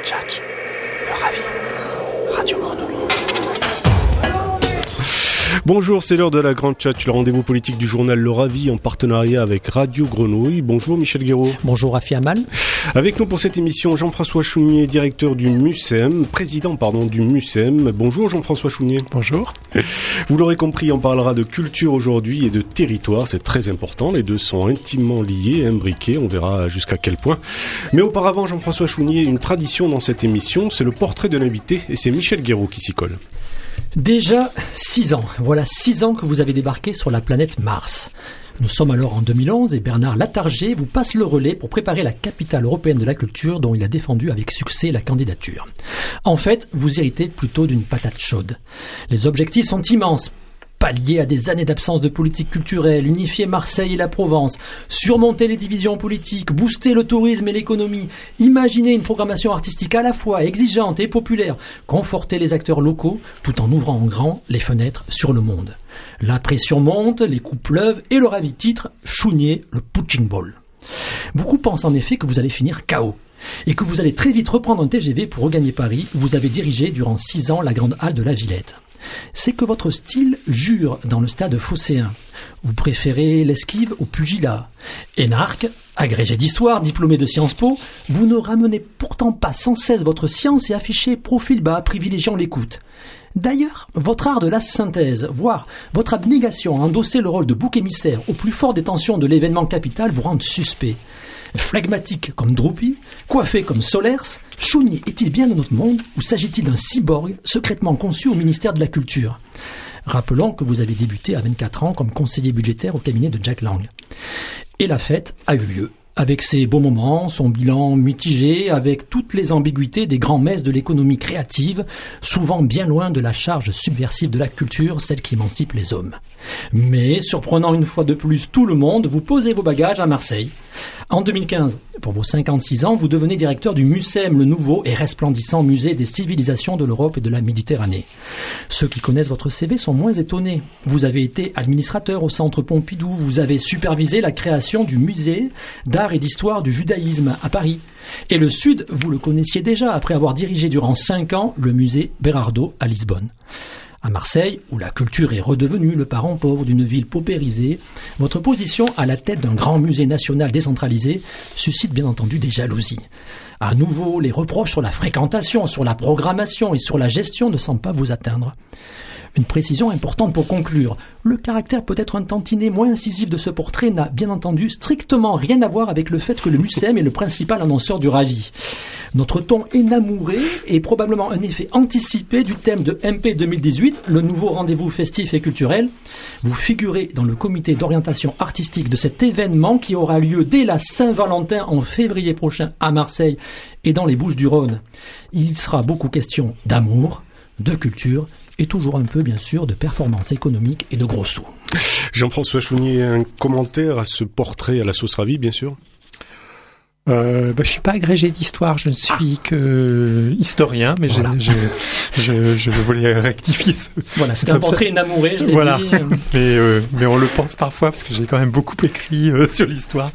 Tchatch, le Ravi, Radio Grenouille. Bonjour, c'est l'heure de la Grande Tchatch, le rendez-vous politique du journal Le Ravi en partenariat avec Radio Grenouille. Bonjour Michel Guéraud. Bonjour Rafi Amal. Avec nous pour cette émission, Jean-François Chounier, directeur du MUSEM, président du MUSEM. Bonjour Jean-François Chounier. Bonjour. Vous l'aurez compris, on parlera de culture aujourd'hui et de territoire, c'est très important. Les deux sont intimement liés, imbriqués, on verra jusqu'à quel point. Mais auparavant, Jean-François Chounier, une tradition dans cette émission, c'est le portrait de l'invité et c'est Michel Guéraud qui s'y colle. Déjà 6 ans. Voilà 6 ans que vous avez débarqué sur la planète Mars. Nous sommes alors en 2011 et Bernard Latarjet vous passe le relais pour préparer la capitale européenne de la culture dont il a défendu avec succès la candidature. En fait, vous héritez plutôt d'une patate chaude. Les objectifs sont immenses. Pallier à des années d'absence de politique culturelle, unifier Marseille et la Provence, surmonter les divisions politiques, booster le tourisme et l'économie, imaginer une programmation artistique à la fois exigeante et populaire, conforter les acteurs locaux tout en ouvrant en grand les fenêtres sur le monde. La pression monte, les coups pleuvent et le Ravi titre Chounier, le punching ball. Beaucoup pensent en effet que vous allez finir KO. Et que vous allez très vite reprendre un TGV pour regagner Paris où vous avez dirigé durant 6 ans la grande halle de la Villette. C'est que votre style jure dans le stade phocéen. Vous préférez l'esquive au pugilat. Énarque, agrégé d'histoire, diplômé de Sciences Po, vous ne ramenez pourtant pas sans cesse votre science et affichez profil bas, privilégiant l'écoute. D'ailleurs, votre art de la synthèse, voire votre abnégation à endosser le rôle de bouc émissaire au plus fort des tensions de l'événement capital vous rendent suspect. Phlegmatique comme Droupi, coiffé comme Solers, Chounier est-il bien de notre monde ou s'agit-il d'un cyborg secrètement conçu au ministère de la Culture ? Rappelons que vous avez débuté à 24 ans comme conseiller budgétaire au cabinet de Jack Lang. Et la fête a eu lieu. Avec ses beaux moments, son bilan mitigé, avec toutes les ambiguïtés des grands messes de l'économie créative, souvent bien loin de la charge subversive de la culture, celle qui émancipe les hommes. Mais, surprenant une fois de plus tout le monde, vous posez vos bagages à Marseille. En 2015, pour vos 56 ans, vous devenez directeur du MUSEM, le nouveau et resplendissant musée des civilisations de l'Europe et de la Méditerranée. Ceux qui connaissent votre CV sont moins étonnés. Vous avez été administrateur au Centre Pompidou, vous avez supervisé la création du musée d'art et d'histoire du judaïsme à Paris. Et le Sud, vous le connaissiez déjà après avoir dirigé durant 5 ans le musée Berardo à Lisbonne. À Marseille, où la culture est redevenue le parent pauvre d'une ville paupérisée, votre position à la tête d'un grand musée national décentralisé suscite bien entendu des jalousies. À nouveau, les reproches sur la fréquentation, sur la programmation et sur la gestion ne semblent pas vous atteindre. Une précision importante pour conclure. Le caractère peut-être un tantinet moins incisif de ce portrait n'a bien entendu strictement rien à voir avec le fait que le MUSEM est le principal annonceur du Ravi. Notre ton énamouré est probablement un effet anticipé du thème de MP 2018, le nouveau rendez-vous festif et culturel. Vous figurez dans le comité d'orientation artistique de cet événement qui aura lieu dès la Saint-Valentin en février prochain à Marseille et dans les Bouches-du-Rhône. Il sera beaucoup question d'amour, de culture et toujours un peu, bien sûr, de performance économique et de gros sous. Jean-François Chounier, un commentaire à ce portrait à la sauce Ravi, bien sûr. Je suis pas agrégé d'histoire, je ne suis que historien, mais voilà. je voulais rectifier ce. Voilà, c'est un portrait énamouré, je l'ai dit. Mais on le pense parfois parce que j'ai quand même beaucoup écrit sur l'histoire.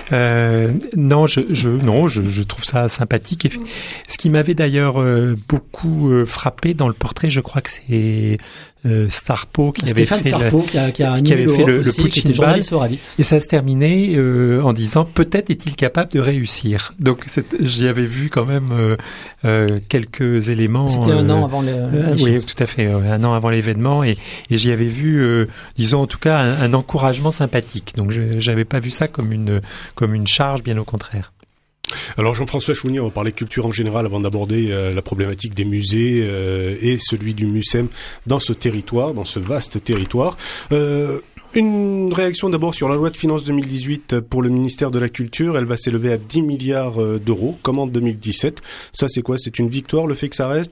Je trouve ça sympathique. Et ce qui m'avait d'ailleurs beaucoup frappé dans le portrait, je crois que c'est Starpo qui avait fait le punching ball, et ça se terminait en disant peut-être est-il capable de réussir. Donc j'y avais vu quand même quelques éléments. C'était un an avant oui, tout à fait, un an avant l'événement, et j'y avais vu, disons en tout cas, un encouragement sympathique. Donc j'avais pas vu ça comme une charge, bien au contraire. Alors Jean-François Chounier, on va parler culture en général avant d'aborder la problématique des musées et celui du MUSEM dans ce territoire, dans ce vaste territoire. Une réaction d'abord sur la loi de finances 2018 pour le ministère de la Culture. Elle va s'élever à 10 milliards d'euros, comme en 2017. Ça, c'est quoi ? C'est une victoire, le fait que ça reste ?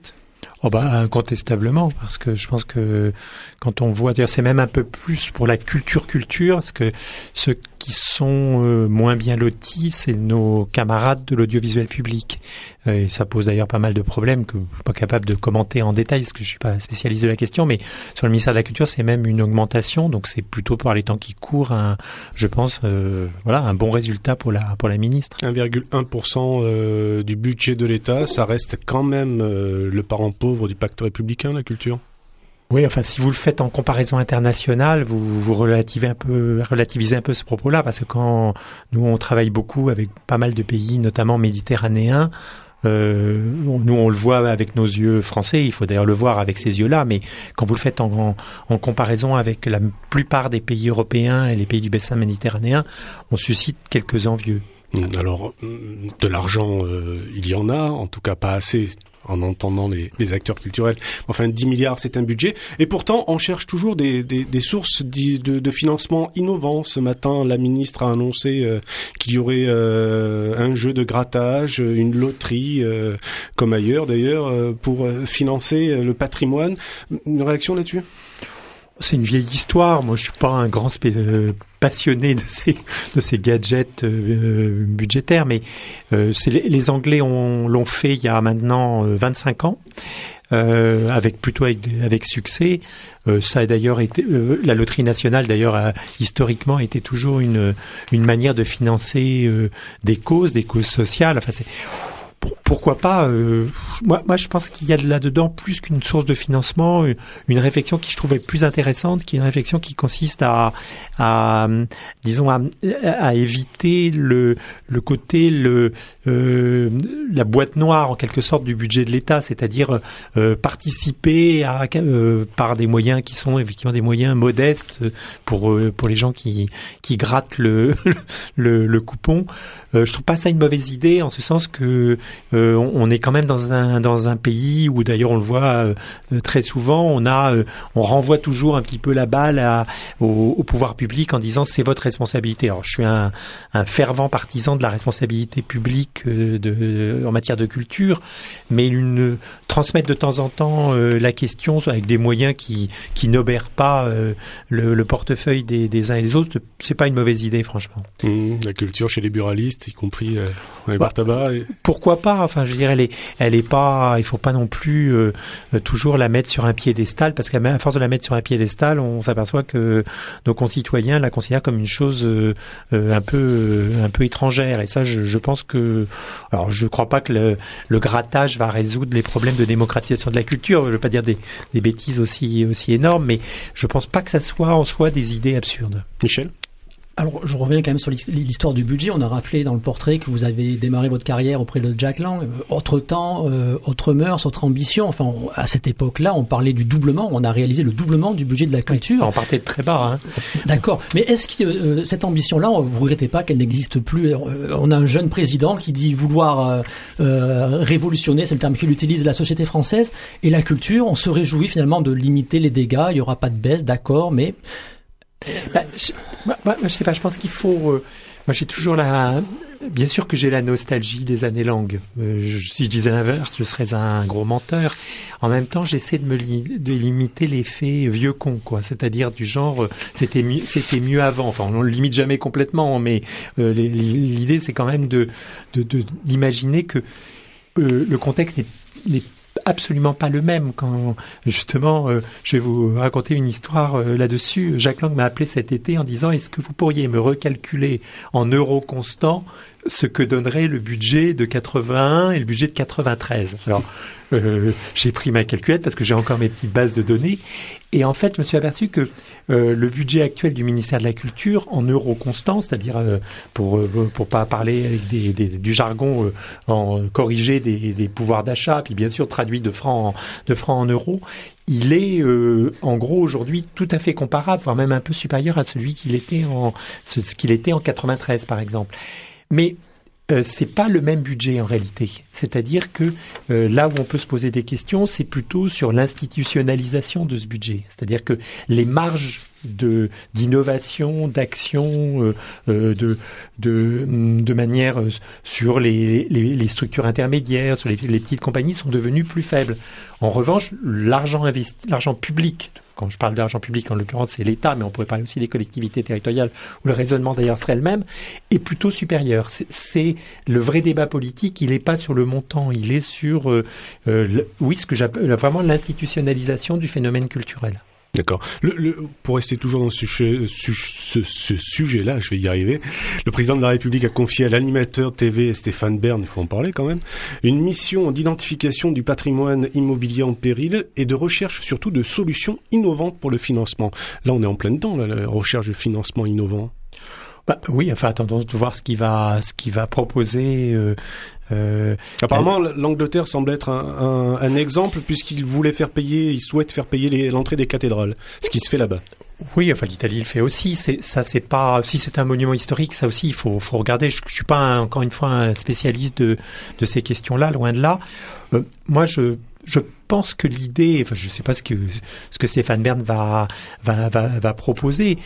Incontestablement, parce que je pense que quand on voit, d'ailleurs c'est même un peu plus pour la culture, parce que ceux qui sont moins bien lotis, c'est nos camarades de l'audiovisuel public. Et ça pose d'ailleurs pas mal de problèmes que je suis pas capable de commenter en détail, parce que je suis pas spécialiste de la question, mais sur le ministère de la Culture, c'est même une augmentation, donc c'est plutôt par les temps qui courent, je pense, un bon résultat pour la ministre. 1,1% du budget de l'État, ça reste quand même le parent pauvre du pacte républicain, la culture. Oui, enfin, si vous le faites en comparaison internationale, vous relativisez un peu ce propos-là, parce que quand nous on travaille beaucoup avec pas mal de pays, notamment méditerranéens, nous on le voit avec nos yeux français, il faut d'ailleurs le voir avec ces yeux-là, mais quand vous le faites en comparaison avec la plupart des pays européens et les pays du bassin méditerranéen, on suscite quelques envieux. Alors, de l'argent, il y en a, en tout cas pas assez en entendant les acteurs culturels. Enfin, 10 milliards, c'est un budget. Et pourtant, on cherche toujours des sources de financement innovants. Ce matin, la ministre a annoncé qu'il y aurait un jeu de grattage, une loterie, comme ailleurs d'ailleurs, pour financer le patrimoine. Une réaction là-dessus ? C'est une vieille histoire. Moi, je suis pas un grand passionné de ces gadgets budgétaires, mais les Anglais l'ont fait il y a maintenant 25 ans. Avec succès. Ça a d'ailleurs été la loterie nationale d'ailleurs a historiquement été toujours une manière de financer des causes sociales. Enfin, pourquoi pas moi je pense qu'il y a là-dedans plus qu'une source de financement, une réflexion qui je trouvais plus intéressante, qui est une réflexion qui consiste à éviter le côté la boîte noire en quelque sorte du budget de l'État, c'est-à-dire participer par des moyens qui sont effectivement des moyens modestes pour les gens qui grattent le coupon. Je trouve pas ça une mauvaise idée, en ce sens que on est quand même dans un pays où d'ailleurs on le voit très souvent, on renvoie toujours un petit peu la balle au pouvoir public en disant c'est votre responsabilité. Alors je suis un fervent partisan de la responsabilité publique en matière de culture, mais transmettre de temps en temps la question avec des moyens qui n'obèrent pas le portefeuille des uns et des autres, c'est pas une mauvaise idée franchement. La culture chez les buralistes, y compris les bars tabac. Pourquoi pas? Enfin, je dirais, elle est pas. Il faut pas non plus toujours la mettre sur un piédestal, parce qu'à force de la mettre sur un piédestal, on s'aperçoit que nos concitoyens la considèrent comme une chose un peu étrangère. Et ça, je pense que. Alors, je crois pas que le grattage va résoudre les problèmes de démocratisation de la culture. Je veux pas dire des bêtises aussi énormes, mais je pense pas que ça soit en soi des idées absurdes. Michel? Alors, je reviens quand même sur l'histoire du budget. On a rappelé dans le portrait que vous avez démarré votre carrière auprès de Jack Lang. Autre temps, autre mœurs, autre ambition. Enfin, à cette époque-là, on parlait du doublement. On a réalisé le doublement du budget de la culture. On partait de très bas, hein. D'accord. Mais est-ce que cette ambition-là, vous regrettez pas qu'elle n'existe plus? On a un jeune président qui dit vouloir révolutionner, c'est le terme qu'il utilise, la société française et la culture. On se réjouit finalement de limiter les dégâts. Il n'y aura pas de baisse, d'accord, mais... je sais pas, je pense qu'il faut... moi j'ai toujours bien sûr que j'ai la nostalgie des années longues. Si je disais l'inverse, je serais un gros menteur. En même temps, j'essaie de limiter l'effet vieux con, quoi. C'est-à-dire du genre, c'était mieux avant. Enfin, on le limite jamais complètement, mais l'idée c'est quand même d'imaginer que le contexte n'est absolument pas le même. Quand justement, je vais vous raconter une histoire là-dessus. Jack Lang m'a appelé cet été en disant: est-ce que vous pourriez me recalculer en euros constants ce que donnerait le budget de 81 et le budget de 93? Alors, j'ai pris ma calculette parce que j'ai encore mes petites bases de données, et en fait je me suis aperçu que le budget actuel du ministère de la Culture en euros constants, c'est-à-dire pour pas parler avec du jargon corrigé des pouvoirs d'achat, puis bien sûr traduit de francs en euros, il est en gros aujourd'hui tout à fait comparable, voire même un peu supérieur à celui qu'il était en 93 par exemple. Mais c'est pas le même budget en réalité. C'est-à-dire que là où on peut se poser des questions, c'est plutôt sur l'institutionnalisation de ce budget. C'est-à-dire que les marges d'innovation, d'action, de manière sur les structures intermédiaires, sur les petites compagnies sont devenues plus faibles. En revanche, l'argent public, quand je parle d'argent public, en l'occurrence, c'est l'État, mais on pourrait parler aussi des collectivités territoriales, où le raisonnement d'ailleurs serait le même, est plutôt supérieur. C'est le vrai débat politique, il n'est pas sur le montant, il est sur, ce que j'appelle vraiment l'institutionnalisation du phénomène culturel. D'accord. Pour rester toujours dans ce sujet-là, je vais y arriver, le président de la République a confié à l'animateur TV Stéphane Bern, il faut en parler quand même, une mission d'identification du patrimoine immobilier en péril et de recherche surtout de solutions innovantes pour le financement. Là, on est en plein dedans, la recherche de financement innovant. Oui, enfin, attendons de voir ce qu'il va proposer. Apparemment, l'Angleterre semble être un exemple puisqu'il souhaite faire payer l'entrée des cathédrales, ce qui se fait là-bas. Oui, enfin l'Italie le fait aussi. Si c'est un monument historique, ça aussi il faut regarder. Je suis pas encore une fois un spécialiste de ces questions-là, loin de là. Moi, je pense que l'idée, enfin je sais pas ce que Stéphane Bern va proposer.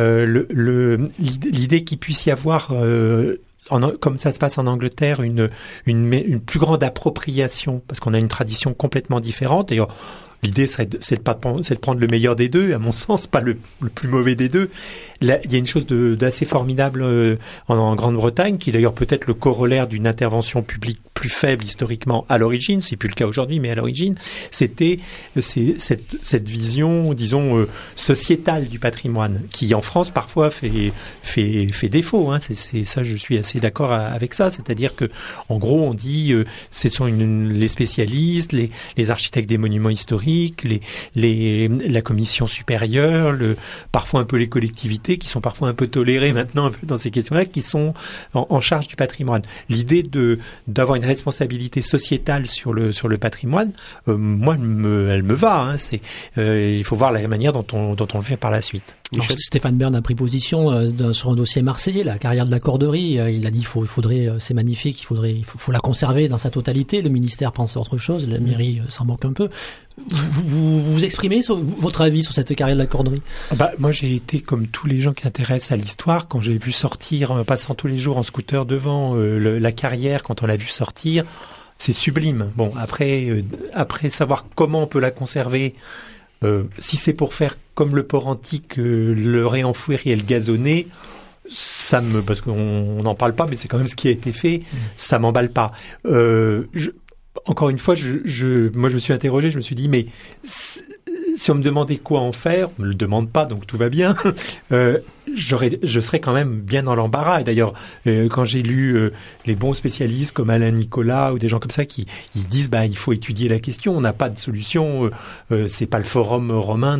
L'idée qu'il puisse y avoir comme ça se passe en Angleterre, une plus grande appropriation, parce qu'on a une tradition complètement différente. D'ailleurs, l'idée c'est de prendre le meilleur des deux, à mon sens, pas le plus mauvais des deux. Là, il y a une chose d'assez formidable en Grande-Bretagne, qui est d'ailleurs peut-être le corollaire d'une intervention publique plus faible historiquement à l'origine, c'est plus le cas aujourd'hui, mais à l'origine, c'était cette vision, disons, sociétale du patrimoine, qui en France parfois fait défaut. Hein. C'est ça, je suis assez d'accord avec ça. C'est-à-dire que, en gros, on dit, ce sont les spécialistes, les architectes des monuments historiques, la commission supérieure, parfois un peu les collectivités, qui sont parfois un peu tolérées maintenant un peu dans ces questions-là, qui sont en charge du patrimoine. L'idée d'avoir une responsabilité sociétale sur le patrimoine, moi, elle me va. Hein. Il faut voir la manière dont on le fait par la suite. Alors, Stéphane Bern a pris position sur un dossier marseillais, la carrière de la Corderie. Il a dit c'est magnifique, il faut la conserver dans sa totalité. Le ministère pense à autre chose, la mairie s'en manque un peu. Vous exprimez votre avis sur cette carrière de la Corderie? Moi, j'ai été comme tous les gens qui s'intéressent à l'histoire, quand j'ai vu sortir, en passant tous les jours en scooter devant la carrière, quand on l'a vu sortir, c'est sublime. Bon, après savoir comment on peut la conserver. Si c'est pour faire comme le port antique, le réenfouir et le gazonner, parce qu'on n'en parle pas, mais c'est quand même ce qui a été fait, ça m'emballe pas. Encore une fois, moi je me suis interrogé, je me suis dit, mais si on me demandait quoi en faire, on me le demande pas, donc tout va bien. Je serais quand même bien dans l'embarras. Et d'ailleurs, quand j'ai lu les bons spécialistes comme Alain Nicolas ou des gens comme ça qui disent il faut étudier la question, on n'a pas de solution. C'est pas le forum romain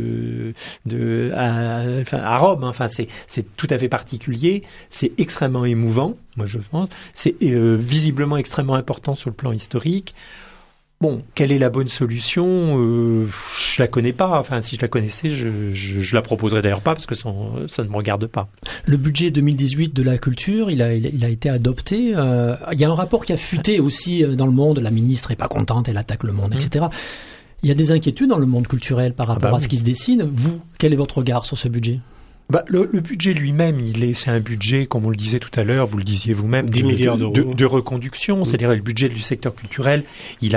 à Rome. Enfin, c'est tout à fait particulier. C'est extrêmement émouvant. Moi, je pense. C'est visiblement extrêmement important sur le plan historique. Bon, quelle est la bonne solution? Je la connais pas. Enfin, si je la connaissais, je la proposerais d'ailleurs pas parce que ça ne me regarde pas. Le budget 2018 de la culture, il a été adopté. Il y a un rapport qui a fuité aussi dans le monde. La ministre est pas contente, elle attaque le monde, etc. Il y a des inquiétudes dans le monde culturel par rapport à ce qui se dessine. Vous, quel est votre regard sur ce budget? Le budget lui-même, c'est un budget, comme on le disait tout à l'heure, vous le disiez vous-même, 10 milliards d'euros de reconduction. C'est-à-dire le budget du secteur culturel, il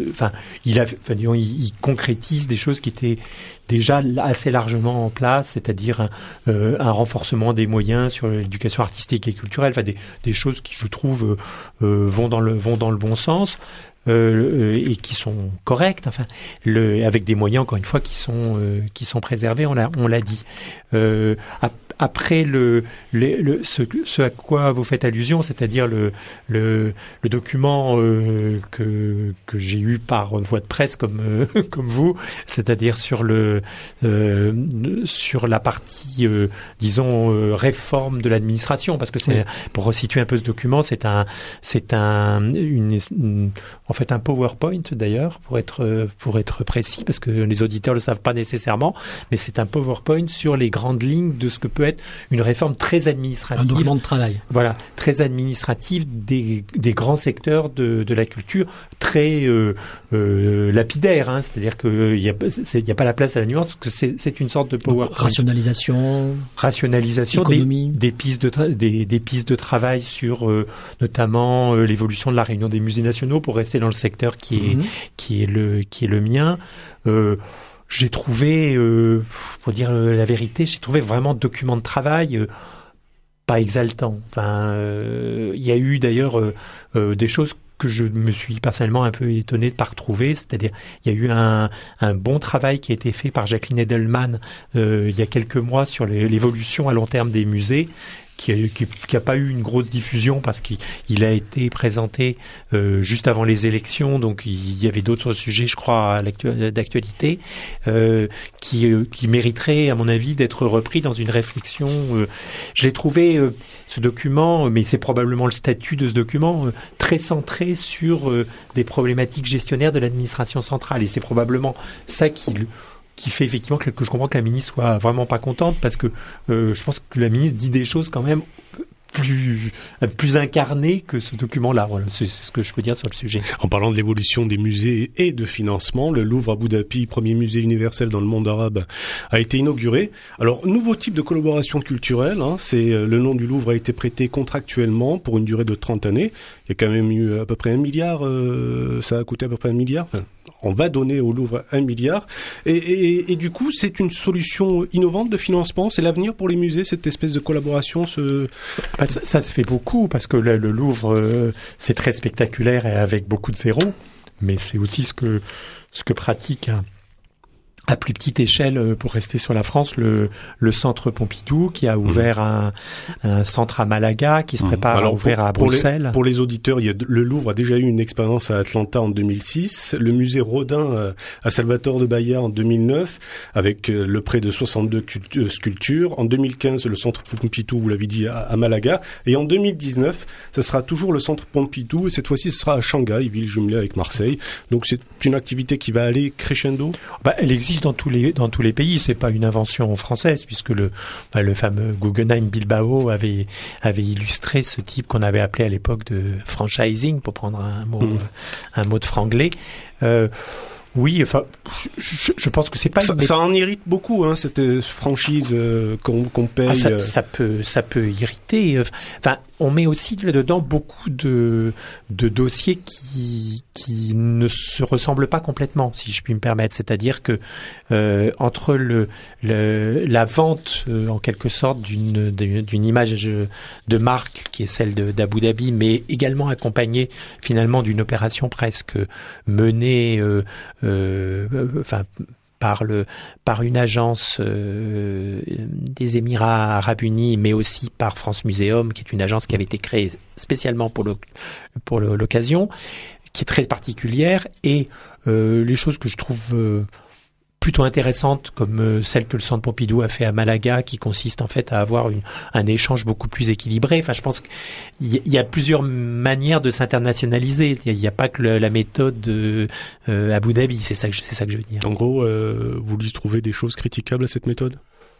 concrétise des choses qui étaient déjà assez largement en place, c'est-à-dire un renforcement des moyens sur l'éducation artistique et culturelle, des choses qui, je trouve, vont dans le bon sens. Et qui sont correctes, avec des moyens encore une fois qui sont préservés, on l'a dit. Après ce à quoi vous faites allusion, c'est-à-dire le document que j'ai eu par voie de presse comme vous, c'est-à-dire sur la partie disons réforme de l'administration, parce que pour resituer un peu ce document, c'est un PowerPoint d'ailleurs, pour être précis, parce que les auditeurs le savent pas nécessairement, mais c'est un PowerPoint sur les grandes lignes de ce que peut être être une réforme très administrative. Un document de travail. Voilà, très administrative des grands secteurs de la culture, très lapidaire, hein, c'est-à-dire qu'il n'y a pas la place à la nuance, parce que c'est une sorte de PowerPoint. Rationalisation, des pistes de travail sur notamment l'évolution de la Réunion des musées nationaux, pour rester dans le secteur qui est le mien. J'ai trouvé, pour dire la vérité, j'ai trouvé vraiment document de travail pas exaltant. Enfin, il y a eu d'ailleurs des choses que je me suis personnellement un peu étonné de ne pas retrouver, c'est-à-dire il y a eu un bon travail qui a été fait par Jacqueline Edelman il y a quelques mois sur l'évolution à long terme des musées, qui a pas eu une grosse diffusion parce qu'il a été présenté juste avant les élections, donc il y avait d'autres sujets, je crois, d'actualité, qui mériteraient, à mon avis, d'être repris dans une réflexion. Je l'ai trouvé, ce document, mais c'est probablement le statut de ce document, très centré sur des problématiques gestionnaires de l'administration centrale, et c'est probablement ça qui fait effectivement que je comprends que la ministre soit vraiment pas contente, parce que je pense que la ministre dit des choses quand même plus incarnées que ce document-là. Voilà, c'est ce que je peux dire sur le sujet. En parlant de l'évolution des musées et de financement, le Louvre Abu Dhabi, premier musée universel dans le monde arabe, a été inauguré. Alors, nouveau type de collaboration culturelle, hein, le nom du Louvre a été prêté contractuellement pour une durée de 30 années. Il y a quand même eu à peu près 1 milliard, ça a coûté à peu près 1 milliard. Enfin, on va donner au Louvre 1 milliard. Et du coup, c'est une solution innovante de financement. C'est l'avenir pour les musées, cette espèce de collaboration. Ça se fait beaucoup, parce que le Louvre, c'est très spectaculaire et avec beaucoup de zéros. Mais c'est aussi ce que pratique à plus petite échelle, pour rester sur la France, le centre Pompidou, qui a ouvert un centre à Malaga, qui se prépare à ouvrir à Bruxelles. Pour les auditeurs, le Louvre a déjà eu une expérience à Atlanta en 2006, le musée Rodin à Salvatore de Bahia en 2009, avec le prêt de 62 sculptures. En 2015, le centre Pompidou, vous l'avez dit, à Malaga. Et en 2019, ce sera toujours le centre Pompidou, et cette fois-ci, ce sera à Shanghai, ville jumelée avec Marseille. Donc c'est une activité qui va aller crescendo. Elle existe dans tous les pays, c'est pas une invention française, puisque le fameux Guggenheim Bilbao avait illustré ce type qu'on avait appelé à l'époque de franchising, pour prendre un mot de franglais. Oui, enfin, je pense que c'est pas... Ça en irrite beaucoup, hein, cette franchise qu'on paye. Ça peut irriter. Enfin, on met aussi dedans beaucoup de dossiers qui ne se ressemblent pas complètement, si je puis me permettre. C'est-à-dire que entre la vente, en quelque sorte, d'une image de marque qui est celle d'Abu Dhabi, mais également accompagnée finalement d'une opération presque menée par une agence des Émirats Arabes Unis, mais aussi par France Museum, qui est une agence qui avait été créée spécialement pour l'occasion, qui est très particulière, et les choses que je trouve plutôt intéressante, comme celle que le Centre Pompidou a fait à Malaga, qui consiste en fait à avoir un échange beaucoup plus équilibré. Enfin, je pense qu'il y a plusieurs manières de s'internationaliser. Il n'y a pas que la méthode Abu Dhabi. C'est ça que je veux dire. En gros, vous lui trouvez des choses critiquables à cette méthode ?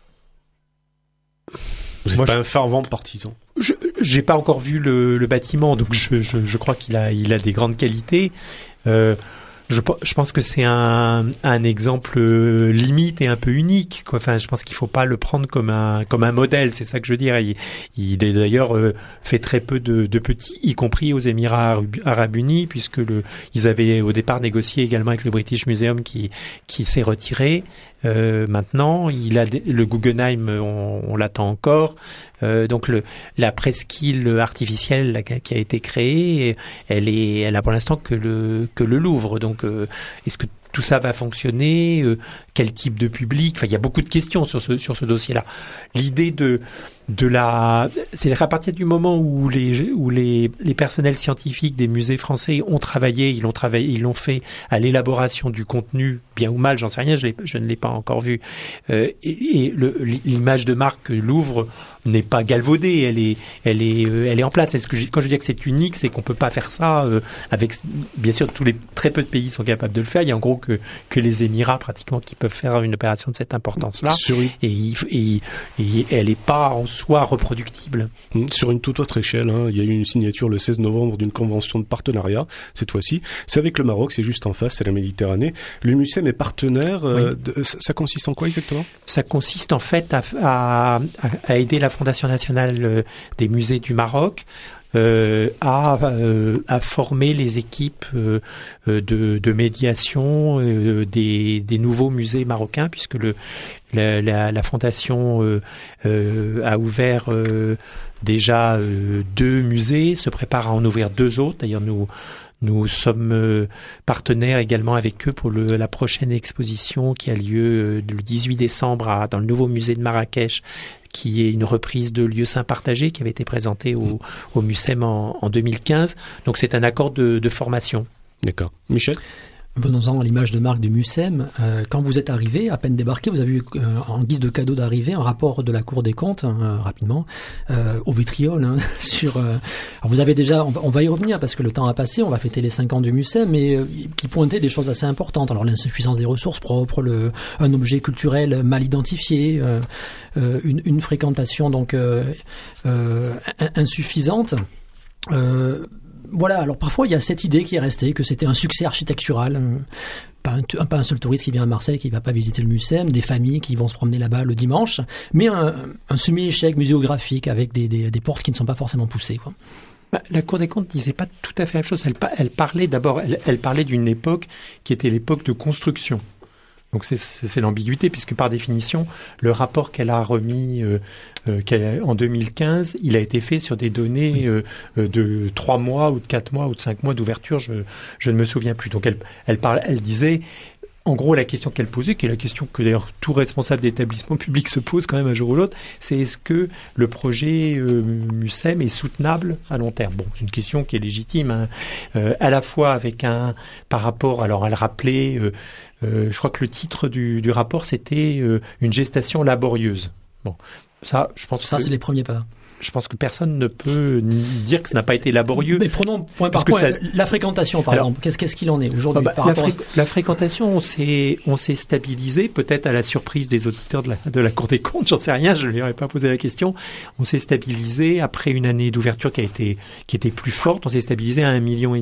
Vous n'êtes pas un fervent partisan. J'ai pas encore vu le bâtiment, donc je crois qu'il a des grandes qualités. Je pense que c'est un exemple limite et un peu unique, quoi. Enfin, je pense qu'il faut pas le prendre comme un modèle. C'est ça que je veux dire. Il est d'ailleurs fait très peu de petits, y compris aux Émirats Arabes Unis, puisque ils avaient au départ négocié également avec le British Museum qui s'est retiré. Maintenant, le Guggenheim, on l'attend encore. Donc la presqu'île artificielle qui a été créée, elle a pour l'instant que le Louvre. Donc est-ce que tout ça va fonctionner? Quel type de public? Enfin, il y a beaucoup de questions sur ce dossier-là. L'idée c'est-à-dire à partir du moment où les personnels scientifiques des musées français ont travaillé, ils l'ont fait à l'élaboration du contenu, bien ou mal, j'en sais rien, je ne l'ai pas encore vu. L'image de marque que Louvre n'est pas galvaudée, elle est en place. Mais quand je dis que c'est unique, c'est qu'on peut pas faire ça avec, bien sûr, très peu de pays sont capables de le faire. Il y a en gros que les Émirats pratiquement qui peuvent faire une opération de cette importance-là. Et elle n'est pas en soi reproductible. Sur une toute autre échelle, il y a eu une signature le 16 novembre d'une convention de partenariat, cette fois-ci. C'est avec le Maroc, c'est juste en face, c'est la Méditerranée. Le MUCEM est partenaire. Ça consiste en quoi exactement ? Ça consiste en fait à aider la Fondation nationale des musées du Maroc à former les équipes de médiation des nouveaux musées marocains, puisque la Fondation a ouvert déjà 2 musées, se prépare à en ouvrir 2 autres. D'ailleurs, nous sommes partenaires également avec eux pour la prochaine exposition qui a lieu le 18 décembre dans le nouveau musée de Marrakech, qui est une reprise de Lieux saints partagés qui avait été présenté au MUCEM en 2015. Donc c'est un accord de formation. D'accord. Michel ? Venons-en à l'image de marque du MUCEM. Quand vous êtes arrivé, à peine débarqué, vous avez eu en guise de cadeau d'arrivée un rapport de la Cour des comptes, rapidement, au vitriol. Alors vous avez déjà, on va y revenir parce que le temps a passé, on va fêter les 5 ans du MUCEM, mais qui pointait des choses assez importantes. Alors l'insuffisance des ressources propres, un objet culturel mal identifié, une fréquentation donc insuffisante. Voilà, alors parfois il y a cette idée qui est restée, que c'était un succès architectural, pas un seul touriste qui vient à Marseille qui ne va pas visiter le MUCEM, des familles qui vont se promener là-bas le dimanche, mais un semi-échec muséographique avec des portes qui ne sont pas forcément poussées, quoi. La Cour des comptes disait pas tout à fait la même chose. Elle parlait d'abord, elle parlait d'une époque qui était l'époque de construction. Donc c'est l'ambiguïté, puisque par définition, le rapport qu'elle a remis en 2015, il a été fait sur des données de 3 mois ou de 4 mois ou de 5 mois d'ouverture, je ne me souviens plus. Donc elle disait, en gros, la question qu'elle posait, qui est la question que d'ailleurs tout responsable d'établissement public se pose quand même un jour ou l'autre, c'est est-ce que le projet MUCEM est soutenable à long terme ? Bon, c'est une question qui est légitime, à la fois avec par rapport, alors elle rappelait... je crois que le titre du rapport, c'était une gestation laborieuse. Bon, ça, je pense que c'est les premiers pas. Je pense que personne ne peut dire que ça n'a pas été laborieux. Mais prenons point par point la fréquentation, par exemple. Qu'est-ce qu'il en est aujourd'hui la fréquentation, on s'est stabilisé, peut-être à la surprise des auditeurs de la Cour des comptes, j'en sais rien, je ne leur ai pas posé la question. On s'est stabilisé après une année d'ouverture qui était plus forte. On s'est stabilisé à 1,5 million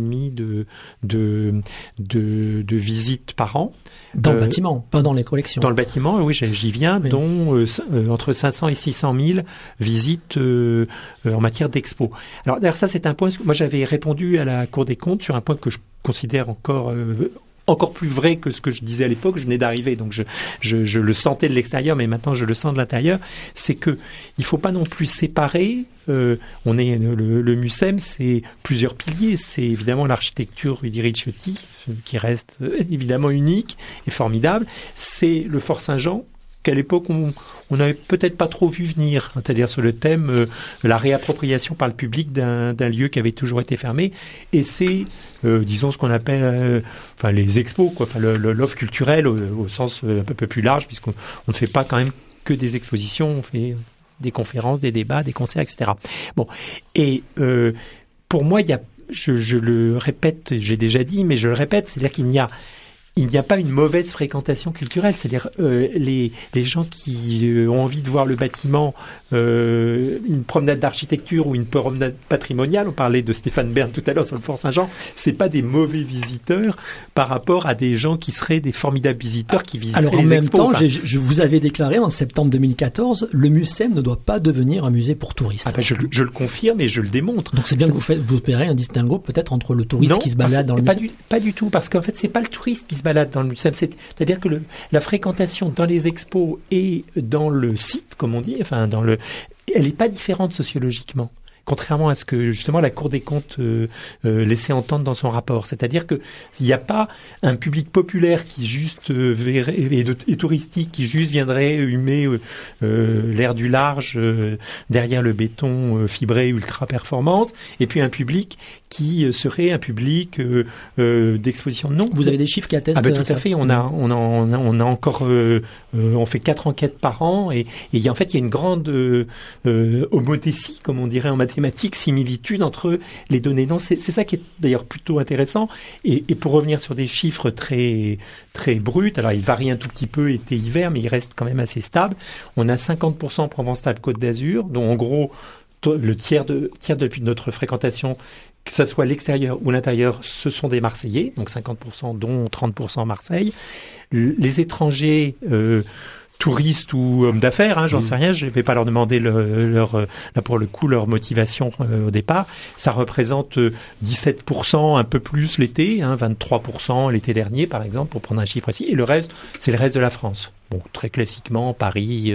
de visites par an. Dans le bâtiment, pas dans les collections. Dans le bâtiment, oui, j'y viens, oui. Dont entre 500 et 600 000 visites en matière d'expo. Alors d'ailleurs ça c'est un point, moi j'avais répondu à la Cour des comptes sur un point que je considère encore plus vrai que ce que je disais à l'époque. Je venais d'arriver, donc je le sentais de l'extérieur, mais maintenant je le sens de l'intérieur. C'est que il faut pas non plus séparer. Le MUCEM, c'est plusieurs piliers. C'est évidemment l'architecture Rudy Ricciotti, qui reste évidemment unique et formidable. C'est le Fort Saint-Jean, qu'à l'époque on n'avait peut-être pas trop vu venir, c'est-à-dire sur le thème de la réappropriation par le public d'un lieu qui avait toujours été fermé. Et c'est, disons, ce qu'on appelle les expos, quoi, l'offre culturelle au sens un peu plus large, puisqu'on ne fait pas quand même que des expositions, on fait des conférences, des débats, des concerts, etc. Bon, et pour moi, je le répète, j'ai déjà dit, mais je le répète, c'est-à-dire qu'il n'y a pas une mauvaise fréquentation culturelle, c'est-à-dire les gens qui ont envie de voir le bâtiment, une promenade d'architecture ou une promenade patrimoniale, on parlait de Stéphane Bern tout à l'heure sur le Fort Saint-Jean, c'est pas des mauvais visiteurs par rapport à des gens qui seraient des formidables visiteurs qui visiteraient les expos. Alors en même temps, je vous avais déclaré en septembre 2014, le MUCEM ne doit pas devenir un musée pour touristes. Je le confirme et je le démontre. Donc c'est bien que vous opérez un distinguo peut-être entre le touriste qui se balade dans le MUCEM. Pas du tout, parce qu'en fait c'est pas le touriste qui se balade dans le MUCEM, c'est-à-dire que la fréquentation dans les expos et dans le site, comme on dit, elle n'est pas différente sociologiquement. contrairement à ce que justement la Cour des comptes laissait entendre dans son rapport. C'est-à-dire que il n'y a pas un public populaire qui juste verrait, et touristique qui juste viendrait humer l'air du large derrière le béton fibré ultra performance, et puis un public qui serait un public d'exposition. Non. Vous avez des chiffres qui attestent tout à fait. On a encore on fait 4 enquêtes par an et il y a une grande homothétie, comme on dirait en mathématiques, similitude entre les données. Non, c'est ça qui est d'ailleurs plutôt intéressant. Et pour revenir sur des chiffres très très bruts, alors il varie un tout petit peu été-hiver, mais il reste quand même assez stable. On a 50% Provence-Alpes-Côte d'Azur, dont en gros le tiers de notre fréquentation, que ce soit l'extérieur ou l'intérieur, ce sont des Marseillais, donc 50%, dont 30% Marseille. Les étrangers, touristes ou hommes d'affaires, j'en sais rien, je ne vais pas leur demander pour le coup leur motivation au départ. Ça représente 17%, un peu plus l'été, 23% l'été dernier par exemple, pour prendre un chiffre ici. Et le reste, c'est le reste de la France. Bon, très classiquement, Paris,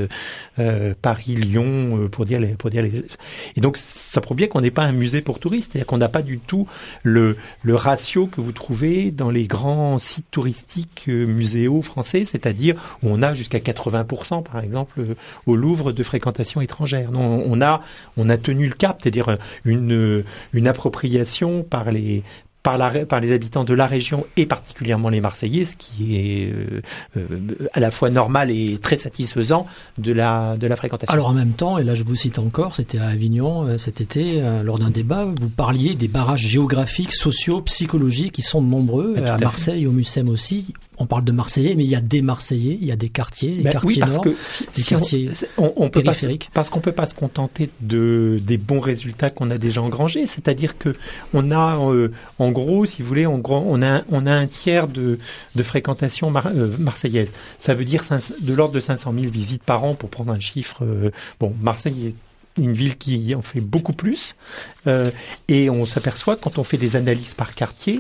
Lyon, pour dire les. Et donc, ça prouve bien qu'on n'est pas un musée pour touristes, c'est-à-dire qu'on n'a pas du tout le ratio que vous trouvez dans les grands sites touristiques muséaux français, c'est-à-dire où on a jusqu'à 80%, par exemple, au Louvre de fréquentation étrangère. Non, on a tenu le cap, c'est-à-dire une appropriation par les habitants de la région et particulièrement les Marseillais, ce qui est à la fois normal et très satisfaisant de la fréquentation. Alors en même temps, et là je vous cite encore, c'était à Avignon cet été, lors d'un débat, vous parliez des barrages géographiques, sociaux, psychologiques qui sont nombreux, à Marseille, au MUSEM aussi. On parle de Marseillais, mais il y a des Marseillais, il y a des quartiers, quartiers nord, des quartiers périphériques. Parce qu'on peut pas se contenter des bons résultats qu'on a déjà engrangés. C'est-à-dire que on a, en gros, si vous voulez, on a un tiers de fréquentation marseillaise. Ça veut dire de l'ordre de 500 000 visites par an, pour prendre un chiffre. Marseille est une ville qui en fait beaucoup plus. Et on s'aperçoit, quand on fait des analyses par quartier,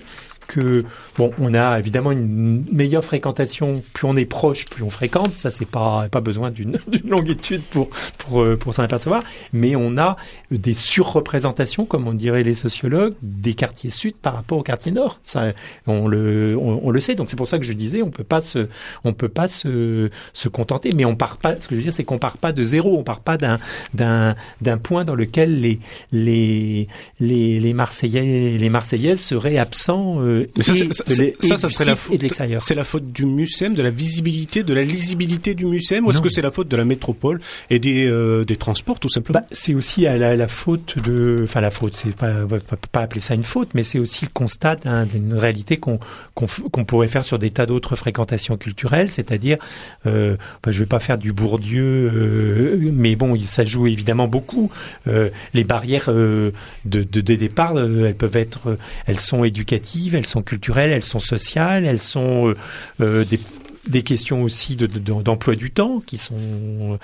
on a évidemment une meilleure fréquentation, plus on est proche, plus on fréquente, ça c'est pas besoin d'une longue étude pour s'en apercevoir, mais on a des surreprésentations, comme on dirait les sociologues, des quartiers sud par rapport au quartier nord. Ça, on le sait, donc c'est pour ça que je disais, on peut pas se contenter, mais on part pas, ce que je veux dire, c'est qu'on part pas de zéro, on part pas d'un point dans lequel les Marseillais et les Marseillaises seraient absents. Mais ça serait la faute. C'est la faute du MUSEM, de la visibilité, de la lisibilité du MUSEM, ou est-ce que c'est la faute de la métropole et des transports, tout simplement? C'est aussi à la faute la faute, c'est on va pas appeler ça une faute, mais c'est aussi le constat d'une réalité qu'on pourrait faire sur des tas d'autres fréquentations culturelles, c'est-à-dire, je vais pas faire du Bourdieu, mais bon, ça joue évidemment beaucoup. Les barrières de départ, elles sont éducatives, elles sont culturelles, elles sont sociales, elles sont des questions aussi d'emploi du temps qui sont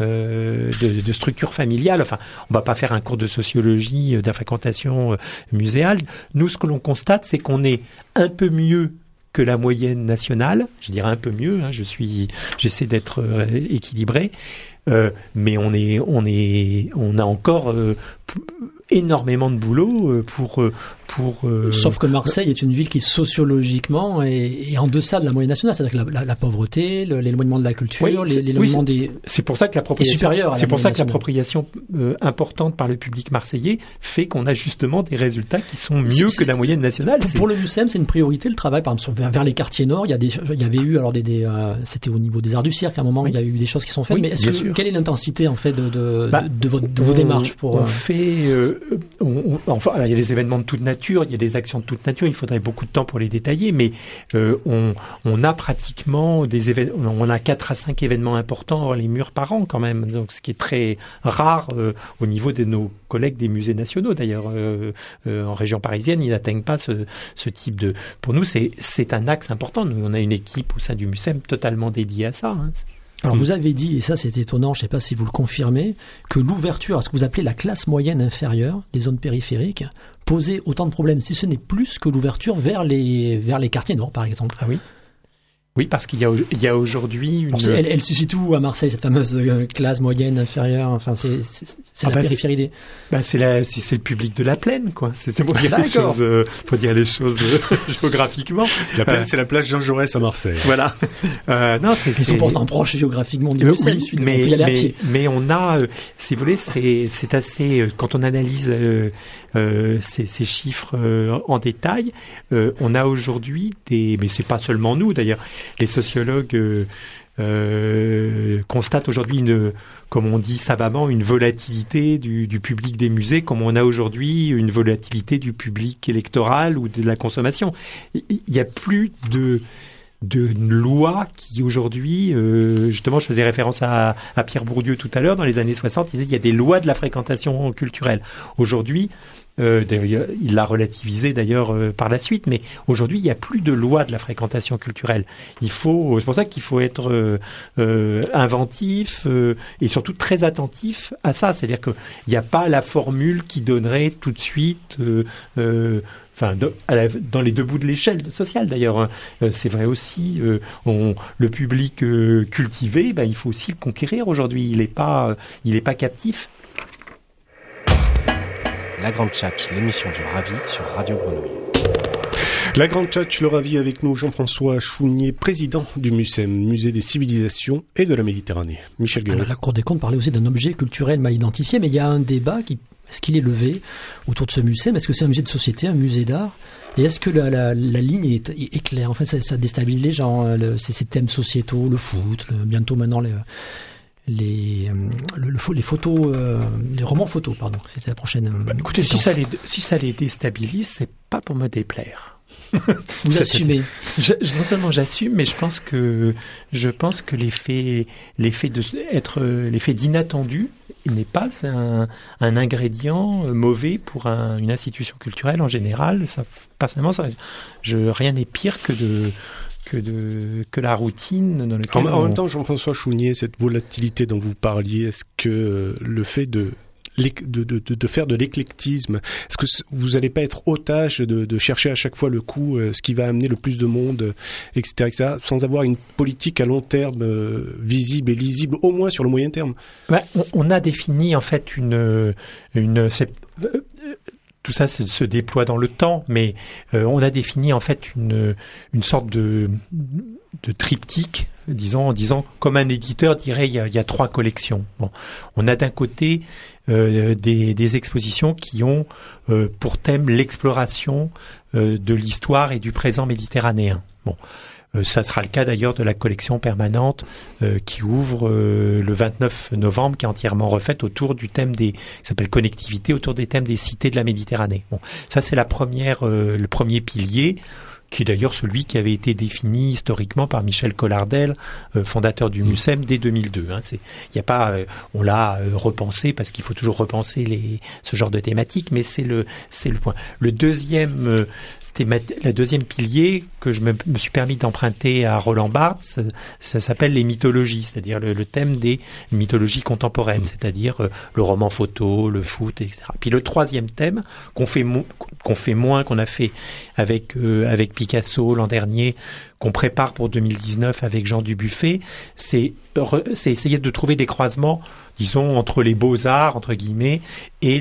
de structure familiale. Enfin, on va pas faire un cours de sociologie de la fréquentation muséale. Nous, ce que l'on constate, c'est qu'on est un peu mieux que la moyenne nationale. Je dirais un peu mieux. J'essaie d'être équilibré, mais on a encore énormément de boulot pour Sauf que Marseille est une ville qui sociologiquement est en deçà de la moyenne nationale, c'est-à-dire que la pauvreté, l'éloignement de la culture, l'éloignement des... C'est pour ça que l'appropriation importante par le public marseillais fait qu'on a justement des résultats qui sont mieux que la moyenne nationale. Pour le MUSEM, c'est une priorité, le travail, par exemple, vers les quartiers nord. Il y avait eu, alors c'était au niveau des arts du cirque, à un moment, il y a eu des choses qui sont faites, mais quelle est l'intensité, en fait, de vos démarches pour... il y a des événements de toute nature, il y a des actions de toute nature, il faudrait beaucoup de temps pour les détailler, mais on a pratiquement des événements, on a 4 à 5 événements importants hors les murs par an quand même, donc ce qui est très rare au niveau de nos collègues des musées nationaux. D'ailleurs, en région parisienne, ils n'atteignent pas ce type de... Pour nous, c'est un axe important. Nous, on a une équipe au sein du MUSEM totalement dédiée à ça. Alors vous avez dit, et ça c'est étonnant, je ne sais pas si vous le confirmez, que l'ouverture à ce que vous appelez la classe moyenne inférieure des zones périphériques posait autant de problèmes, si ce n'est plus que l'ouverture vers les quartiers nord, par exemple. Ah oui. Oui, parce qu'il y a aujourd'hui une... Elle se situe où à Marseille, cette fameuse classe moyenne, inférieure? Enfin, c'est la périphérie des... c'est le public de la Plaine, quoi. C'est pour dire les choses, géographiquement. La Plaine, c'est la place Jean Jaurès à Marseille. Voilà. Non, ils sont pourtant proches géographiquement du Mucem, oui, mais on a, si vous voulez, c'est assez, quand on analyse ces chiffres en détail, on a aujourd'hui mais c'est pas seulement nous d'ailleurs, les sociologues constatent aujourd'hui comme on dit savamment, une volatilité du public des musées, comme on a aujourd'hui une volatilité du public électoral ou de la consommation. Il n'y a plus de loi qui aujourd'hui, justement je faisais référence à Pierre Bourdieu tout à l'heure, dans les années 60, il disait qu'il y a des lois de la fréquentation culturelle. Aujourd'hui, d'ailleurs, il l'a relativisé d'ailleurs par la suite, mais aujourd'hui il n'y a plus de loi de la fréquentation culturelle. C'est pour ça qu'il faut être inventif et surtout très attentif à ça. C'est-à-dire qu'il n'y a pas la formule qui donnerait tout de suite... dans les deux bouts de l'échelle sociale d'ailleurs, hein. C'est vrai aussi, le public cultivé, il faut aussi le conquérir aujourd'hui. Il n'est pas captif. La Grande Tchatche, l'émission du Ravi sur Radio Grenouille. La Grande Tchatche, le Ravi avec nous, Jean-François Chounier, président du MUCEM, Musée des Civilisations et de la Méditerranée. Michel Guéraud. La Cour des comptes parlait aussi d'un objet culturel mal identifié, mais il y a un débat est-ce qu'il est levé autour de ce MUCEM? Est-ce que c'est un musée de société, un musée d'art? Et est-ce que la ligne est claire? En fait, ça déstabilise les gens, ces thèmes sociétaux, le foot, bientôt maintenant les photos, les romans photos, pardon. C'était la prochaine. Écoutez, si ça les déstabilise, c'est pas pour me déplaire. Vous assumez. Non seulement j'assume, mais je pense que l'effet d'inattendu n'est pas un ingrédient mauvais pour une institution culturelle en général. Ça, personnellement, rien n'est pire que la routine dans laquelle en même temps, Jean-François Chounier, cette volatilité dont vous parliez, est-ce que le fait de faire de l'éclectisme, est-ce que vous n'allez pas être otage de chercher à chaque fois le coup, ce qui va amener le plus de monde, etc., sans avoir une politique à long terme visible et lisible, au moins sur le moyen terme? On a défini en fait tout ça se déploie dans le temps, mais on a défini en fait une sorte de triptyque, disons, en disant, comme un éditeur dirait, il y a trois collections. Bon, on a d'un côté des expositions qui ont pour thème l'exploration de l'histoire et du présent méditerranéen. Bon. Ça sera le cas d'ailleurs de la collection permanente qui ouvre le 29 novembre, qui est entièrement refaite autour du thème qui s'appelle connectivité, autour des thèmes des cités de la Méditerranée. Bon, ça c'est le premier pilier, qui est d'ailleurs celui qui avait été défini historiquement par Michel Collardel, fondateur du MUCEM dès 2002. Hein. On l'a repensé parce qu'il faut toujours repenser ce genre de thématique, mais c'est le point. Le deuxième pilier que je me suis permis d'emprunter à Roland Barthes, ça s'appelle les mythologies, c'est-à-dire le thème des mythologies contemporaines, c'est-à-dire le roman photo, le foot, etc. Puis le troisième thème qu'on fait moins, qu'on a fait avec Picasso l'an dernier, qu'on prépare pour 2019 avec Jean Dubuffet, c'est essayer de trouver des croisements, disons, entre les beaux-arts, entre guillemets, et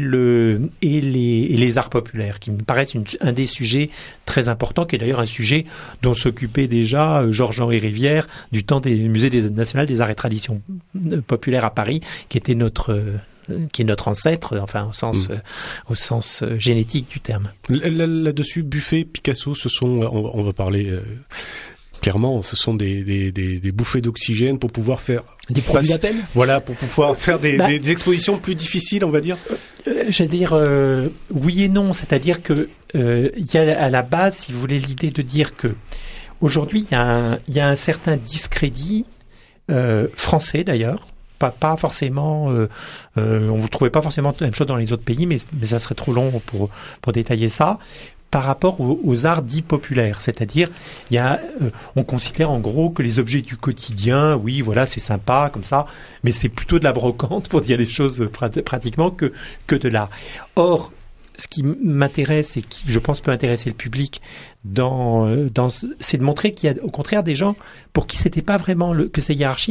les arts populaires, qui me paraissent un des sujets très importants, qui est d'ailleurs un sujet dont s'occupait déjà Georges-Henri Rivière du temps des musées nationaux des arts et traditions populaires à Paris, qui est notre ancêtre, enfin au sens génétique du terme. Là-dessus, Buffet, Picasso, on va parler clairement, ce sont des bouffées d'oxygène pour pouvoir faire des produits d'appel. Voilà, pour pouvoir faire des expositions plus difficiles, on va dire. J'allais dire oui et non, c'est-à-dire que il y a à la base, si vous voulez, l'idée de dire que aujourd'hui il y a un certain discrédit français d'ailleurs. Pas forcément, on ne trouvait pas forcément la même chose dans les autres pays, mais ça serait trop long pour détailler ça, par rapport aux arts dits populaires. C'est-à-dire, on considère en gros que les objets du quotidien, oui, voilà, c'est sympa comme ça, mais c'est plutôt de la brocante, pour dire les choses pratiquement, que de l'art. Or, ce qui m'intéresse et qui, je pense, peut intéresser le public c'est de montrer qu'il y a au contraire des gens pour qui c'était pas vraiment que ces hiérarchies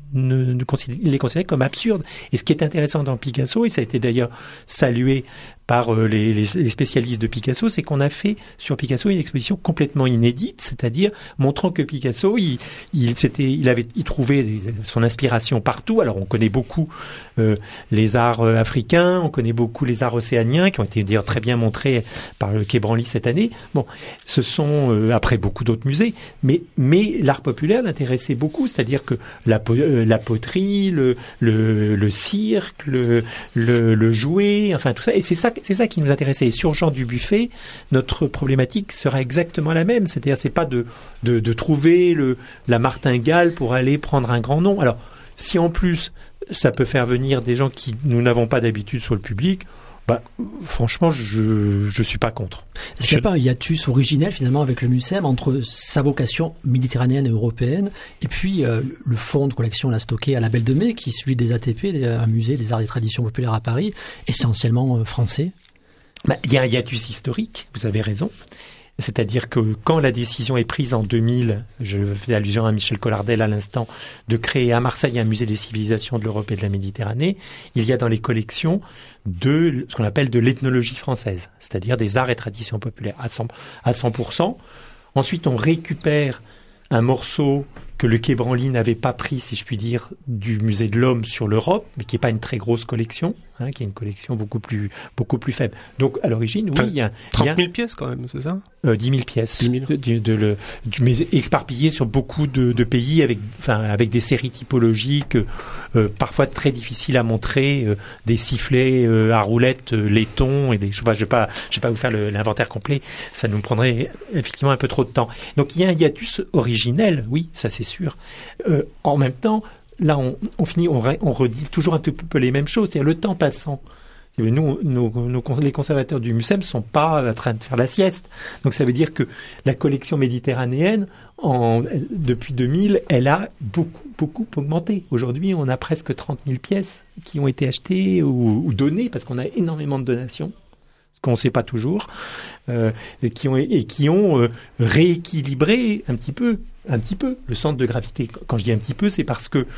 il les considérait comme absurdes. Et ce qui est intéressant dans Picasso, et ça a été d'ailleurs salué par les spécialistes de Picasso, c'est qu'on a fait sur Picasso une exposition complètement inédite, c'est-à-dire montrant que Picasso, il trouvait son inspiration partout. Alors on connaît beaucoup les arts africains, on connaît beaucoup les arts océaniens, qui ont été d'ailleurs très bien montrés par le Quai Branly cette année. Bon, ce sont après beaucoup d'autres musées, mais l'art populaire l'intéressait beaucoup, c'est-à-dire que la poterie, le cirque, le jouet, enfin tout ça, et c'est ça qui nous intéressait. Et sur Jean Dubuffet, notre problématique sera exactement la même, c'est-à-dire c'est pas de trouver la martingale pour aller prendre un grand nom. Alors si en plus ça peut faire venir des gens qui nous n'avons pas d'habitude sur le public, franchement, je suis pas contre. Est-ce qu'il n'y a pas un hiatus originel finalement avec le MUSEM entre sa vocation méditerranéenne et européenne et puis le fonds de collection là stocké à la Belle de Mai, qui est celui des ATP, un musée des arts et des traditions populaires à Paris, essentiellement français? Il y a un hiatus historique, vous avez raison. C'est-à-dire que quand la décision est prise en 2000, je fais allusion à Michel Collardel à l'instant, de créer à Marseille un musée des civilisations de l'Europe et de la Méditerranée, il y a dans les collections de ce qu'on appelle de l'ethnologie française, c'est-à-dire des arts et traditions populaires à 100%. Ensuite, on récupère un morceau que le Quai Branly n'avait pas pris, si je puis dire, du musée de l'Homme sur l'Europe, mais qui n'est pas une très grosse collection, qui est une collection beaucoup plus faible. Donc, à l'origine, oui, il y a 30 000 pièces quand même, c'est ça 10 000 pièces. 10 000. Mais exparpillées sur beaucoup de pays avec des séries typologiques, parfois très difficiles à montrer, des sifflets à roulettes, laitons, et je vais pas vous faire l'inventaire complet, ça nous prendrait effectivement un peu trop de temps. Donc, il y a un hiatus originel, oui, ça c'est sûr. En même temps, là, on redit toujours un peu les mêmes choses. C'est-à-dire le temps passant. Nous, les conservateurs du MUSEM ne sont pas en train de faire la sieste. Donc ça veut dire que la collection méditerranéenne, depuis 2000, elle a beaucoup augmenté. Aujourd'hui, on a presque 30 000 pièces qui ont été achetées ou données, parce qu'on a énormément de donations, ce qu'on ne sait pas toujours, et qui ont rééquilibré un petit peu le centre de gravité. Quand je dis un petit peu, c'est parce que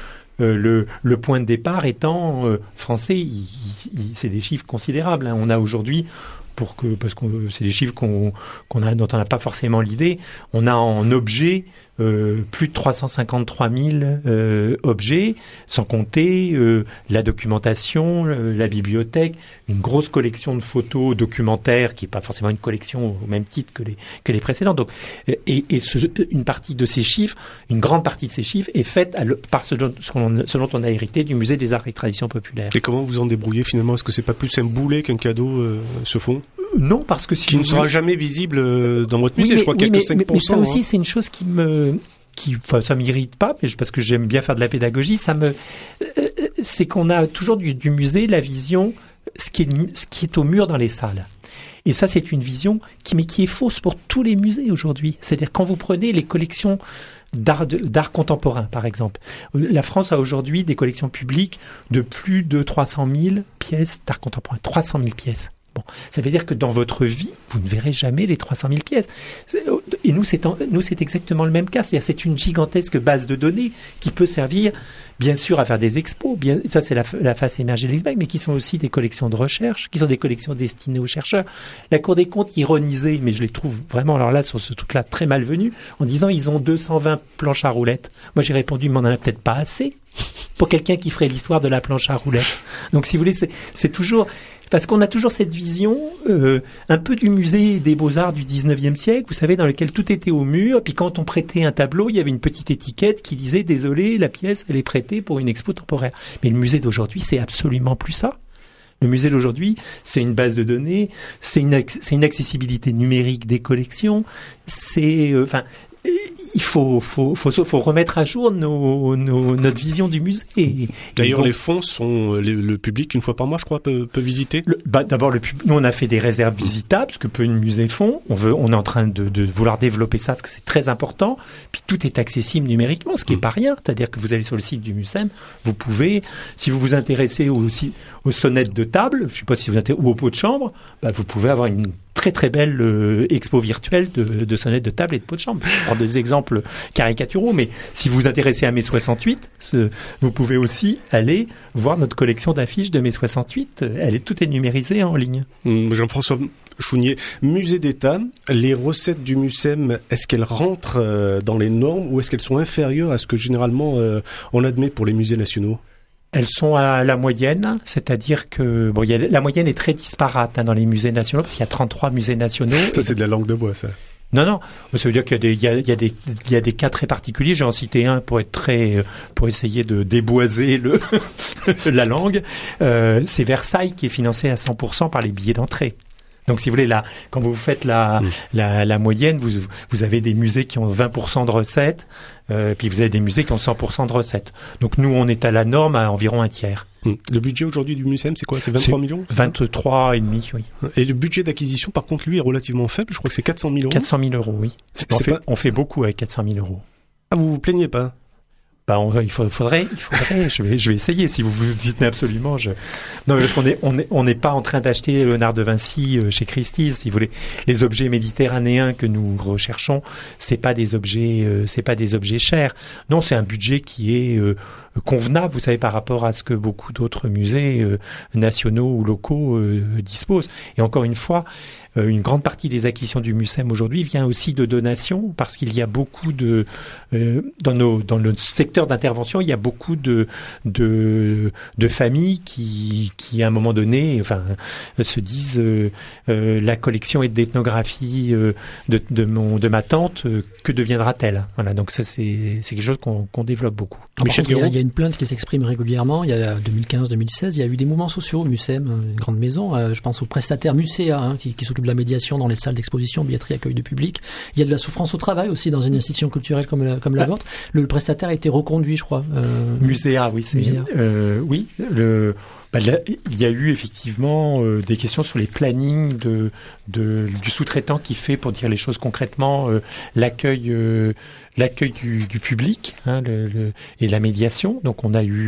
le point de départ étant français, c'est des chiffres considérables. On a aujourd'hui, parce que c'est des chiffres dont on n'a pas forcément l'idée, on a en objets plus de 353 000 objets, sans compter la documentation, la bibliothèque, une grosse collection de photos documentaires qui n'est pas forcément une collection au même titre que les précédentes. Donc, une partie de ces chiffres, une grande partie de ces chiffres est faite par ce dont on a hérité du musée des arts et traditions populaires. Et comment vous en débrouillez finalement? Est-ce que c'est pas plus un boulet qu'un cadeau, ce fonds? Non, parce que qui ne sera jamais visible dans votre musée. Je crois qu'il y a que 5%. Mais ça aussi, c'est une chose ça m'irrite pas, parce que j'aime bien faire de la pédagogie. C'est qu'on a toujours du musée la vision, ce qui est au mur dans les salles. Et ça, c'est une vision qui est fausse pour tous les musées aujourd'hui. C'est-à-dire quand vous prenez les collections d'art contemporain, par exemple. La France a aujourd'hui des collections publiques de plus de 300 000 pièces d'art contemporain. 300 000 pièces. Bon, ça veut dire que dans votre vie, vous ne verrez jamais les 300 000 pièces. Et nous, c'est exactement le même cas. C'est-à-dire, c'est une gigantesque base de données qui peut servir, bien sûr, à faire des expos. Ça, c'est la face émergée de l'X-Bank, mais qui sont aussi des collections de recherche, qui sont des collections destinées aux chercheurs. La Cour des comptes ironisait, mais je les trouve vraiment, alors là, sur ce truc-là, très malvenu, en disant ils ont 220 planches à roulettes. Moi, j'ai répondu, mais on n'en a peut-être pas assez pour quelqu'un qui ferait l'histoire de la planche à roulettes. Donc, si vous voulez, c'est toujours... Parce qu'on a toujours cette vision un peu du musée des Beaux-Arts du 19e siècle, vous savez, dans lequel tout était au mur, puis quand on prêtait un tableau, il y avait une petite étiquette qui disait « Désolé, la pièce, elle est prêtée pour une expo temporaire ». Mais le musée d'aujourd'hui, c'est absolument plus ça. Le musée d'aujourd'hui, c'est une base de données, c'est une accessibilité numérique des collections, il faut remettre à jour notre vision du musée. D'ailleurs, les fonds sont le public une fois par mois, je crois, peut visiter. D'abord, nous on a fait des réserves visitables, ce que peu de musées font. On est en train de vouloir développer ça, parce que c'est très important. Puis tout est accessible numériquement, ce qui est pas rien. C'est-à-dire que vous allez sur le site du MUSEM, vous pouvez, si vous vous intéressez aussi aux sonnettes de table, je sais pas si vous intéressez, ou aux pots de chambre, vous pouvez avoir une très très belle expo virtuelle de sonnettes de table et de pots de chambre. Je prends des exemples caricaturaux, mais si vous vous intéressez à mai 68, vous pouvez aussi aller voir notre collection d'affiches de mai 68. Tout est numérisé en ligne. Jean-François Chounier, musée d'État, les recettes du MUSEM, est-ce qu'elles rentrent dans les normes ou est-ce qu'elles sont inférieures à ce que généralement on admet pour les musées nationaux ? Elles sont à la moyenne, c'est-à-dire que la moyenne est très disparate dans les musées nationaux, parce qu'il y a 33 musées nationaux. Ça, c'est de la langue de bois, ça. Non, ça veut dire qu'il y a des cas très particuliers. J'ai en cité un pour essayer de déboiser la langue. C'est Versailles qui est financé à 100% par les billets d'entrée. Donc, si vous voulez, là, quand vous faites la moyenne, vous avez des musées qui ont 20% de recettes, puis vous avez des musées qui ont 100% de recettes. Donc, nous, on est à la norme à environ un tiers. Le budget aujourd'hui du MUSEM, c'est quoi ? C'est 23 millions ? 23,5, oui. Et le budget d'acquisition, par contre, lui, est relativement faible. Je crois que c'est 400 000 euros. 400 000 euros, oui. On fait beaucoup avec 400 000 euros. Ah, vous vous plaignez pas ? Il faudrait, je vais essayer si vous vous dites absolument. Non, parce on n'est pas en train d'acheter Léonard de Vinci chez Christie's, si vous voulez. Les objets méditerranéens que nous recherchons, c'est pas des objets chers. Non, c'est un budget qui est convenable, vous savez, par rapport à ce que beaucoup d'autres musées nationaux ou locaux disposent. Et encore une fois, une grande partie des acquisitions du MUSEM aujourd'hui vient aussi de donations, parce qu'il y a beaucoup dans le secteur d'intervention, il y a beaucoup de familles qui à un moment donné, se disent la collection et d'ethnographie de ma tante, que deviendra-t-elle ? Voilà, donc ça c'est quelque chose qu'on développe beaucoup. Il y a une plainte qui s'exprime régulièrement. Il y a 2015-2016, il y a eu des mouvements sociaux au MUSEM, une grande maison. Je pense au prestataire Muséa, qui s'occupe de la médiation dans les salles d'exposition, billetterie, accueil de public. Il y a de la souffrance au travail aussi dans une institution culturelle comme la vôtre. Le prestataire a été reconduit, je crois. Muséa, oui. Oui. Il y a eu effectivement des questions sur les plannings du sous-traitant qui fait, pour dire les choses concrètement, l'accueil du public, et la médiation. Donc on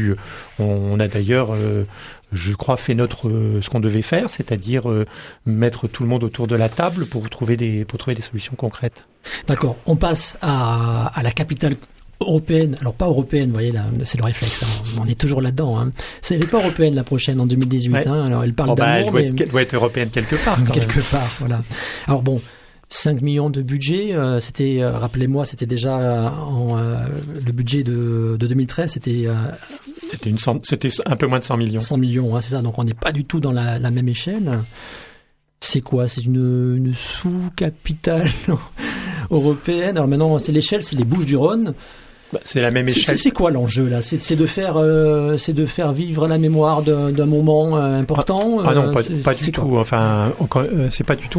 a d'ailleurs je crois fait ce qu'on devait faire, c'est-à-dire mettre tout le monde autour de la table pour trouver des solutions concrètes. D'accord. On passe à la capitale européenne, alors pas européenne, vous voyez là, c'est le réflexe, on est toujours là-dedans. Elle n'est pas européenne la prochaine en 2018. Ouais. Alors elle parle d'amour, elle doit être européenne quelque part. Voilà. Alors bon, 5 millions de budget, c'était, rappelez-moi, c'était déjà le budget de 2013, c'était un peu moins de 100 millions. 100 millions, c'est ça. Donc on n'est pas du tout dans la même échelle. C'est quoi ? C'est une sous-capitale européenne. Alors maintenant, c'est l'échelle, c'est les Bouches-du-Rhône. C'est la même échelle. C'est quoi l'enjeu là ? C'est de faire vivre la mémoire d'un moment important. Ah non, pas du tout. Enfin, c'est pas du tout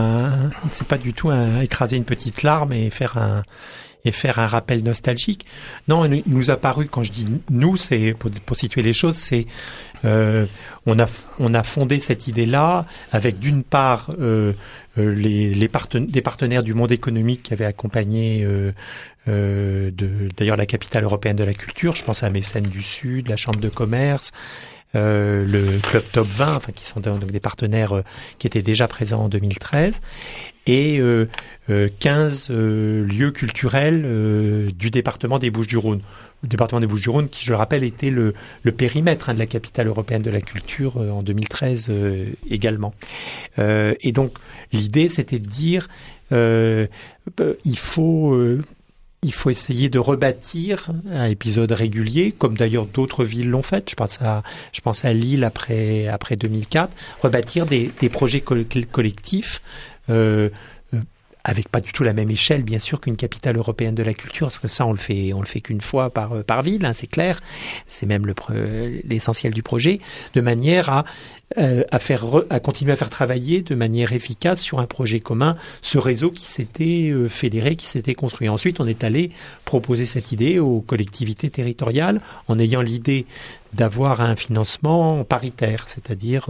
un écraser une petite larme et faire un rappel nostalgique. Non, il nous a paru, quand je dis nous, c'est pour situer les choses, c'est on a fondé cette idée-là avec d'une part des partenaires du monde économique qui avaient accompagné d'ailleurs la capitale européenne de la culture. Je pense à Mécène du Sud, la Chambre de commerce, le Club Top 20, qui sont donc des partenaires qui étaient déjà présents en 2013, et 15 lieux culturels du département des Bouches-du-Rhône. Le département des Bouches-du-Rhône, qui, je le rappelle, était le périmètre de la capitale européenne de la culture en 2013 également. Et donc, l'idée, c'était de dire il faut essayer de rebâtir un épisode régulier, comme d'ailleurs d'autres villes l'ont fait. Je pense à Lille après 2004, rebâtir des projets collectifs avec pas du tout la même échelle, bien sûr, qu'une capitale européenne de la culture, parce que ça, on le fait qu'une fois par ville, hein, c'est clair. C'est même l'essentiel du projet, de manière à continuer à faire travailler de manière efficace sur un projet commun ce réseau qui s'était fédéré, qui s'était construit. Ensuite, on est allé proposer cette idée aux collectivités territoriales en ayant l'idée d'avoir un financement paritaire, c'est-à-dire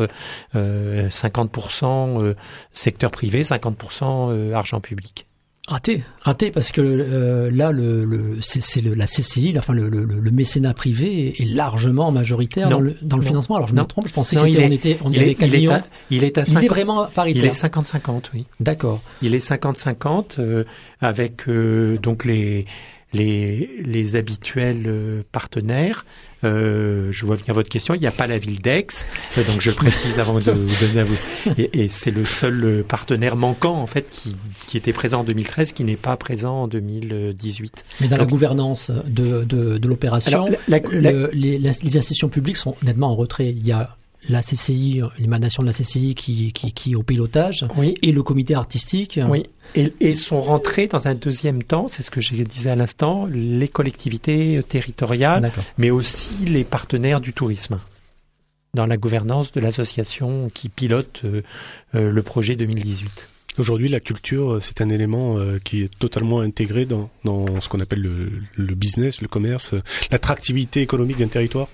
50% secteur privé, 50% argent public. Raté parce que là la CCI, enfin le mécénat privé est largement majoritaire dans le financement. Alors je me trompe, je pensais qu'il y avait 4 millions. Il est vraiment paritaire. Il est 50-50, oui. D'accord. Il est 50-50 avec donc les habituels partenaires. Je vois venir votre question. Il n'y a pas la ville d'Aix, donc je le précise avant de vous donner à vous. Et c'est le seul partenaire manquant en fait qui était présent en 2013, qui n'est pas présent en 2018. Mais dans la gouvernance de l'opération, les institutions publiques sont nettement en retrait. Il y a la CCI, l'émanation de la CCI qui est au pilotage, oui, et le comité artistique. Oui. Et sont rentrés dans un deuxième temps, c'est ce que je disais à l'instant, les collectivités territoriales, d'accord, mais aussi les partenaires du tourisme dans la gouvernance de l'association qui pilote le projet 2018. Aujourd'hui, la culture, c'est un élément qui est totalement intégré dans ce qu'on appelle le business, le commerce, l'attractivité économique d'un territoire.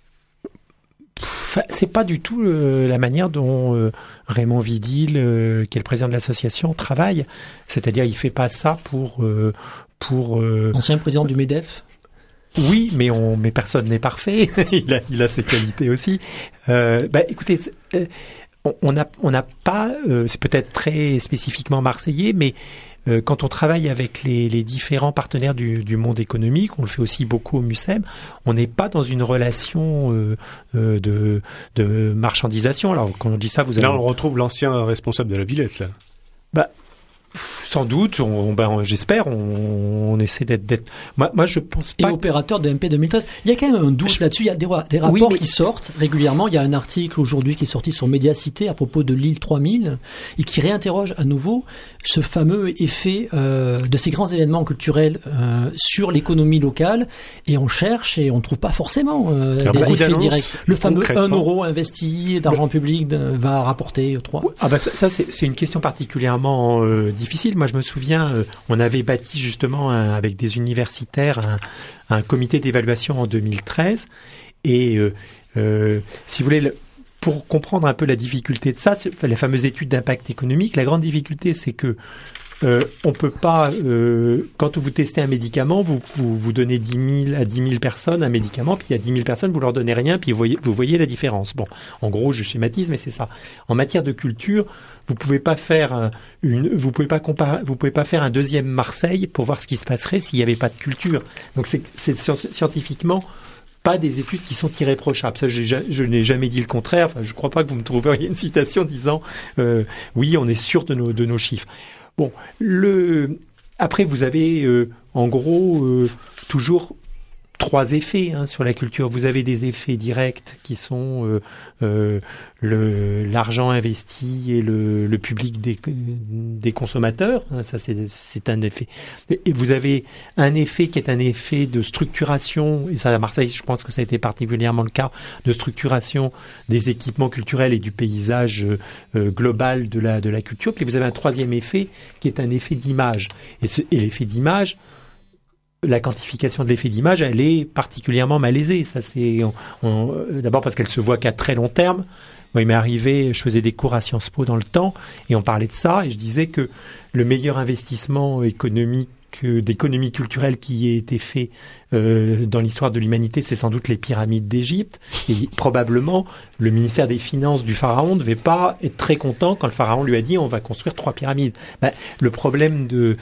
C'est pas du tout la manière dont Raymond Vidil, qui est le président de l'association, travaille. C'est-à-dire, il fait pas ça pour ancien président du MEDEF. Oui, mais personne n'est parfait. il a ses qualités aussi. Écoutez, on n'a pas. C'est peut-être très spécifiquement marseillais, mais quand on travaille avec les différents partenaires du monde économique, on le fait aussi beaucoup au MUCEM, on n'est pas dans une relation de marchandisation. Alors, quand on dit ça, vous avez... Là, on retrouve l'ancien responsable de la Villette, là. Sans doute, j'espère, on essaie d'être... Moi, je pense pas... Et opérateur de MP 2013. Il y a quand même un doute là-dessus, il y a des rapports qui sortent régulièrement. Il y a un article aujourd'hui qui est sorti sur Médiacité à propos de l'île 3000 et qui réinterroge à nouveau ce fameux effet de ces grands événements culturels sur l'économie locale, et on cherche et on ne trouve pas forcément des effets directs. Le fameux 1 euro investi d'argent public va rapporter 3. Ça c'est une question particulièrement difficile. Moi, je me souviens, on avait bâti justement avec des universitaires un comité d'évaluation en 2013, et si vous voulez, pour comprendre un peu la difficulté de ça, la fameuse étude d'impact économique, la grande difficulté, c'est que on peut pas, quand vous testez un médicament, vous donnez 10 000 à 10 000 personnes un médicament, puis il y a 10 000 personnes, vous leur donnez rien, puis vous voyez la différence. Bon, en gros, je schématise, mais c'est ça. En matière de culture, vous pouvez pas faire vous pouvez pas faire un deuxième Marseille pour voir ce qui se passerait s'il y avait pas de culture. Donc c'est scientifiquement pas des études qui sont irréprochables. Ça, je n'ai jamais dit le contraire. Enfin, je crois pas que vous me trouveriez une citation disant oui, on est sûr de nos chiffres. Bon, après vous avez en gros toujours 3 effets sur la culture. Vous avez des effets directs qui sont l'argent investi et le public des consommateurs. Ça, c'est un effet. Et vous avez un effet qui est un effet de structuration, et ça à Marseille, je pense que ça a été particulièrement le cas, de structuration des équipements culturels et du paysage global de la culture. Puis vous avez un 3e effet qui est un effet d'image. Et l'effet d'image, la quantification de l'effet d'image, elle est particulièrement malaisée. Ça, c'est d'abord parce qu'elle se voit qu'à très long terme. Moi, il m'est arrivé, je faisais des cours à Sciences Po dans le temps, et on parlait de ça, et je disais que le meilleur investissement d'économie culturelle qui ait été fait dans l'histoire de l'humanité, c'est sans doute les pyramides d'Égypte. Et probablement, le ministère des Finances du pharaon ne devait pas être très content quand le pharaon lui a dit on va construire 3 pyramides. Le problème de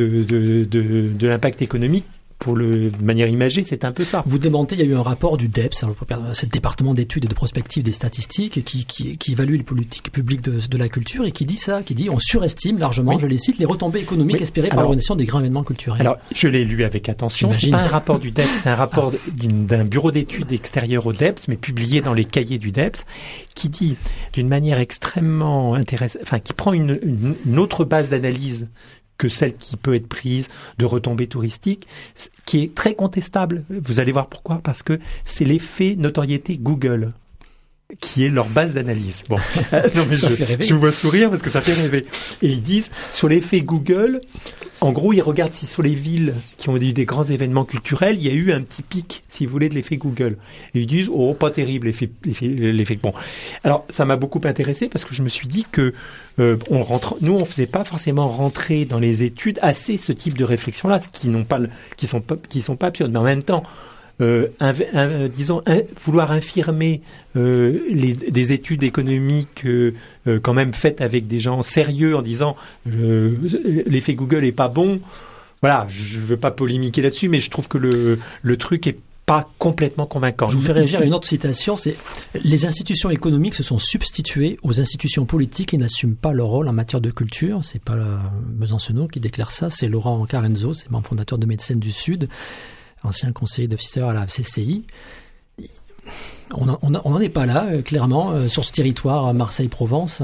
l'impact économique, de manière imagée, c'est un peu ça. Vous demandez, il y a eu un rapport du DEPS, c'est le département d'études et de prospective des statistiques, qui évalue les politiques publiques de la culture, et qui dit on surestime largement, oui, je les cite, les retombées économiques espérées par l'organisation des grands événements culturels. Alors, je l'ai lu avec attention. C'est pas un rapport du DEPS, c'est un rapport d'un bureau d'études extérieur au DEPS, mais publié dans les cahiers du DEPS, qui dit d'une manière extrêmement intéressante, qui prend une autre base d'analyse que celle qui peut être prise de retombées touristiques, qui est très contestable. Vous allez voir pourquoi, parce que c'est l'effet notoriété Google qui est leur base d'analyse. Bon, non mais je vous vois sourire parce que ça fait rêver. Et ils disent, sur l'effet Google, en gros, ils regardent si sur les villes qui ont eu des grands événements culturels, il y a eu un petit pic, si vous voulez, de l'effet Google. Et ils disent, oh, pas terrible, l'effet. Bon. Alors, ça m'a beaucoup intéressé parce que je me suis dit que on faisait pas forcément rentrer dans les études assez ce type de réflexion-là, qui sont pas absurdes. Mais en même temps, vouloir infirmer des études économiques quand même faites avec des gens sérieux en disant l'effet Google est pas bon. Voilà, je veux pas polémiquer là-dessus, mais je trouve que le truc est pas complètement convaincant. Je vous fais réagir à une autre citation, c'est « Les institutions économiques se sont substituées aux institutions politiques et n'assument pas leur rôle en matière de culture ». C'est pas Besancenot qui déclare ça, c'est Laurent Carenzo, c'est membre fondateur de Médecins du Sud, ancien conseiller d'officer à la CCI. On n'en est pas là, clairement, sur ce territoire Marseille-Provence.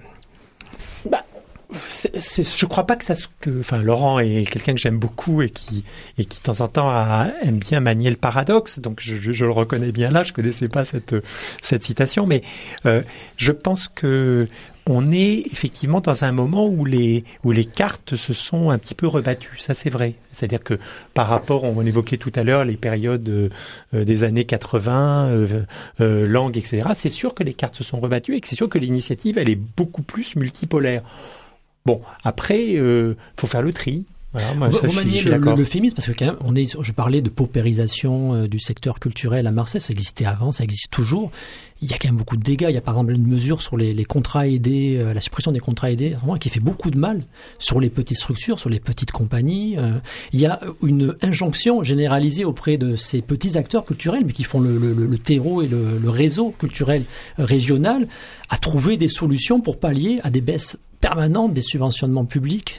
Je crois pas que Laurent est quelqu'un que j'aime beaucoup et qui de temps en temps aime bien manier le paradoxe, donc je le reconnais bien là. Je connaissais pas cette citation, mais je pense que on est effectivement dans un moment où les cartes se sont un petit peu rebattues. Ça, c'est vrai. C'est-à-dire que par rapport, on évoquait tout à l'heure les périodes des années 80, langue, etc. C'est sûr que les cartes se sont rebattues et que c'est sûr que l'initiative, elle est beaucoup plus multipolaire. Bon, après, faut faire le tri. Voilà, moi, vous maniez l'euphémisme parce que quand même, je parlais de paupérisation du secteur culturel à Marseille, ça existait avant, ça existe toujours. Il y a quand même beaucoup de dégâts. Il y a par exemple une mesure sur les contrats aidés, la suppression des contrats aidés, qui fait beaucoup de mal sur les petites structures, sur les petites compagnies. Il y a une injonction généralisée auprès de ces petits acteurs culturels, mais qui font le terreau et le réseau culturel régional, à trouver des solutions pour pallier à des baisses permanentes des subventionnements publics.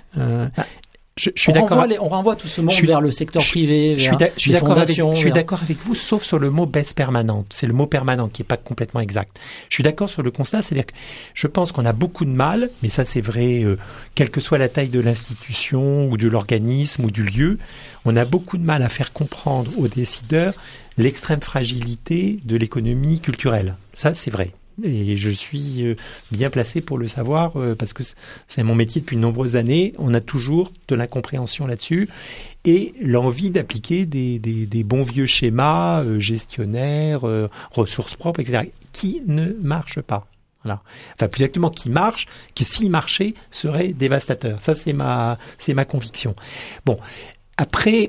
Je suis d'accord. On renvoie tout ce monde vers le secteur privé, vers les fondations. Je suis d'accord avec vous, sauf sur le mot baisse permanente. C'est le mot permanent qui est pas complètement exact. Je suis d'accord sur le constat, c'est-à-dire que je pense qu'on a beaucoup de mal, mais ça c'est vrai, quelle que soit la taille de l'institution ou de l'organisme ou du lieu, on a beaucoup de mal à faire comprendre aux décideurs l'extrême fragilité de l'économie culturelle. Ça c'est vrai. Et je suis bien placé pour le savoir parce que c'est mon métier depuis de nombreuses années. On a toujours de l'incompréhension là-dessus et l'envie d'appliquer des bons vieux schémas gestionnaires, ressources propres, etc., qui ne marchent pas. Voilà. Enfin, plus exactement, qui s'ils marchaient serait dévastateur. Ça, c'est ma conviction. Bon, après.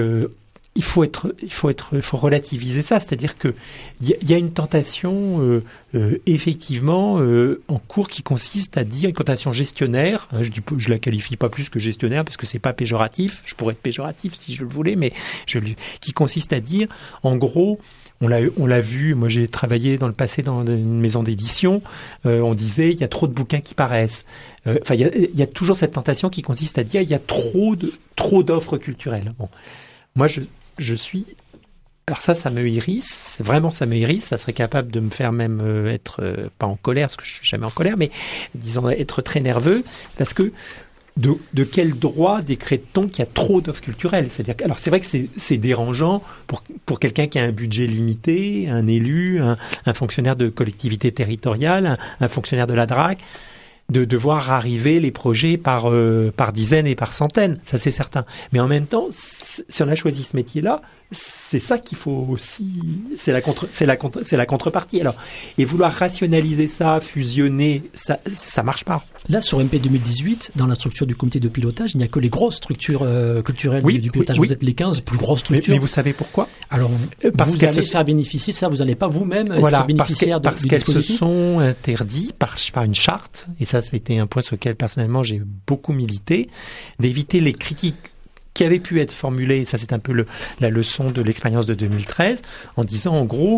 Il faut relativiser ça, c'est-à-dire que il y a une tentation effectivement en cours qui consiste à dire une tentation gestionnaire. Je la qualifie pas plus que gestionnaire parce que c'est pas péjoratif. Je pourrais être péjoratif si je le voulais, mais qui consiste à dire, en gros, on l'a vu. Moi, j'ai travaillé dans le passé dans une maison d'édition. On disait il y a trop de bouquins qui paraissent. Enfin, il y a toujours cette tentation qui consiste à dire il y a trop d'offres culturelles. Bon, moi je suis... Alors ça me hérisse, vraiment ça me hérisse, ça serait capable de me faire même être, pas en colère, parce que je suis jamais en colère, mais disons être très nerveux, parce que de quel droit décrète-t-on qu'il y a trop d'offres culturelles ? C'est-à-dire que, alors c'est vrai que c'est dérangeant pour quelqu'un qui a un budget limité, un élu, un fonctionnaire de collectivité territoriale, un fonctionnaire de la DRAC, de voir arriver les projets par dizaines et par centaines, ça c'est certain. Mais en même temps, si on a choisi ce métier-là, c'est ça qu'il faut aussi, c'est la contrepartie. Alors, et vouloir rationaliser ça, fusionner, ça marche pas. Là, sur MP 2018, dans la structure du comité de pilotage, il n'y a que les grosses structures culturelles du pilotage. Oui. Vous êtes les 15 plus grosses structures. Mais vous savez pourquoi ? Alors, vous allez faire bénéficier ça, vous n'allez pas vous-même être bénéficiaire parce qu'elles se sont interdites par une charte, et ça, c'était un point sur lequel personnellement j'ai beaucoup milité, d'éviter les critiques qui avaient pu être formulées, ça c'est un peu la leçon de l'expérience de 2013, en disant en gros,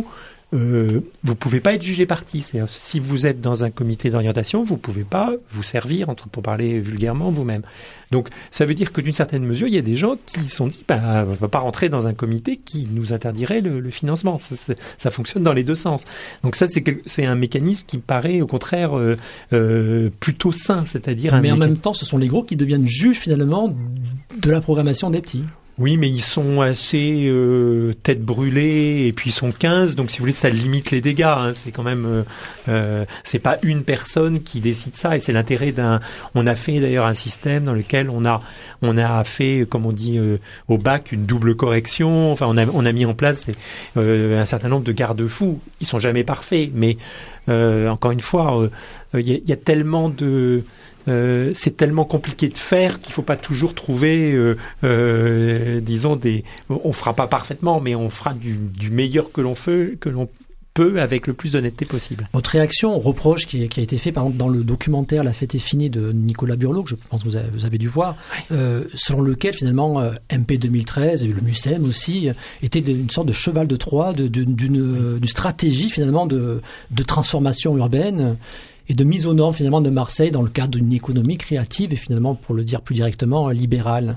vous pouvez pas être jugé parti. C'est-à-dire, si vous êtes dans un comité d'orientation, vous pouvez pas vous servir, pour parler vulgairement, vous-même. Donc, ça veut dire que d'une certaine mesure, il y a des gens qui se sont dit, on va pas rentrer dans un comité qui nous interdirait le financement. Ça fonctionne dans les deux sens. Donc ça, c'est un mécanisme qui me paraît, au contraire, plutôt sain, c'est-à-dire. Mais en même temps, ce sont les gros qui deviennent juges finalement de la programmation des petits. Oui, mais ils sont assez tête brûlée, et puis ils sont 15, donc si vous voulez, ça limite les dégâts. Hein. C'est quand même, c'est pas une personne qui décide ça, et c'est l'intérêt on a fait d'ailleurs un système dans lequel on a fait, comme on dit au bac, une double correction. Enfin, on a mis en place un certain nombre de garde-fous. Ils sont jamais parfaits, mais encore une fois, il y a tellement de c'est tellement compliqué de faire qu'il faut pas toujours trouver, disons on fera pas parfaitement, mais on fera du meilleur que l'on peut avec le plus d'honnêteté possible. Votre réaction au reproche qui a été fait, par exemple, dans le documentaire La fête est finie de Nicolas Burlot, que je pense que vous avez dû voir, selon lequel finalement MP 2013 et le MUSEM aussi était une sorte de cheval de Troie d'une stratégie finalement de transformation urbaine et de mise aux normes finalement de Marseille dans le cadre d'une économie créative et finalement, pour le dire plus directement, libérale.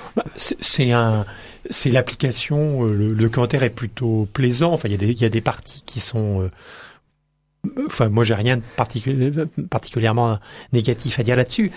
C'est l'application. Le documentaire est plutôt plaisant. Enfin, il y a des parties qui sont. Enfin, moi, j'ai rien de particulièrement négatif à dire là-dessus.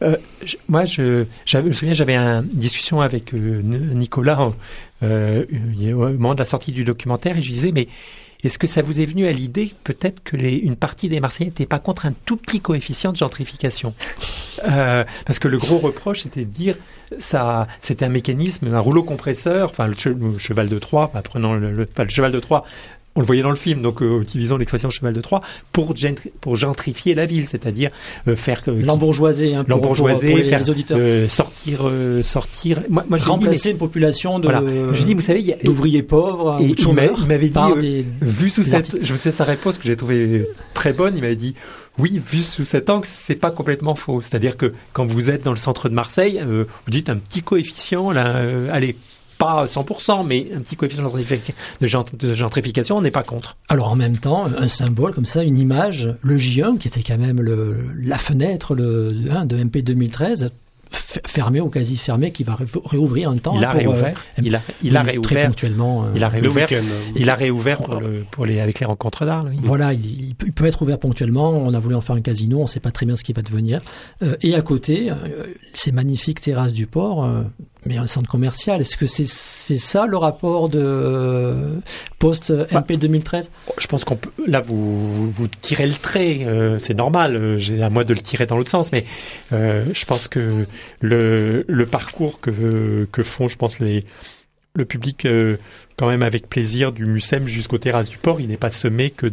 Je me souviens, j'avais une discussion avec Nicolas au moment de la sortie du documentaire, et je lui disais, mais est-ce que ça vous est venu à l'idée peut-être que une partie des Marseillais n'étaient pas contre un tout petit coefficient de gentrification, parce que le gros reproche c'était de dire ça, c'était un mécanisme, un rouleau compresseur, enfin le cheval de Troie, prenons le cheval de Troie. On le voyait dans le film, donc utilisons l'expression cheval de Troie pour gentrifier la ville, c'est-à-dire faire l'embourgeoiser, pour les auditeurs, sortir. Moi, remplacer une population de. Voilà. Je dis, vous savez, d'ouvriers pauvres. Et il m'avait dit, vu sous cette, je me souviens sa réponse que j'ai trouvée très bonne. Il m'avait dit, oui, vu sous cet angle, c'est pas complètement faux. C'est-à-dire que quand vous êtes dans le centre de Marseille, vous dites un petit coefficient là, allez. Pas 100%, mais un petit coefficient de gentrification, on n'est pas contre. Alors en même temps, un symbole comme ça, une image, le J1, qui était quand même la fenêtre de MP 2013, fermé ou quasi fermé, qui va réouvrir un temps. Il a réouvert. Il a réouvert très ponctuellement. Il a réouvert. Il a réouvert avec les rencontres d'art. Oui. Voilà, il peut être ouvert ponctuellement. On a voulu en faire un casino, on ne sait pas très bien ce qui va devenir. Et à côté, ces magnifiques terrasses du port. Mais un centre commercial, est-ce que c'est ça le rapport de post-MP 2013 ? Je pense qu'on peut. Là, vous tirez le trait, c'est normal. J'ai à moi de le tirer dans l'autre sens, mais je pense que le parcours que font, je pense le public quand même avec plaisir du MUSEM jusqu'aux terrasses du port, il n'est pas semé que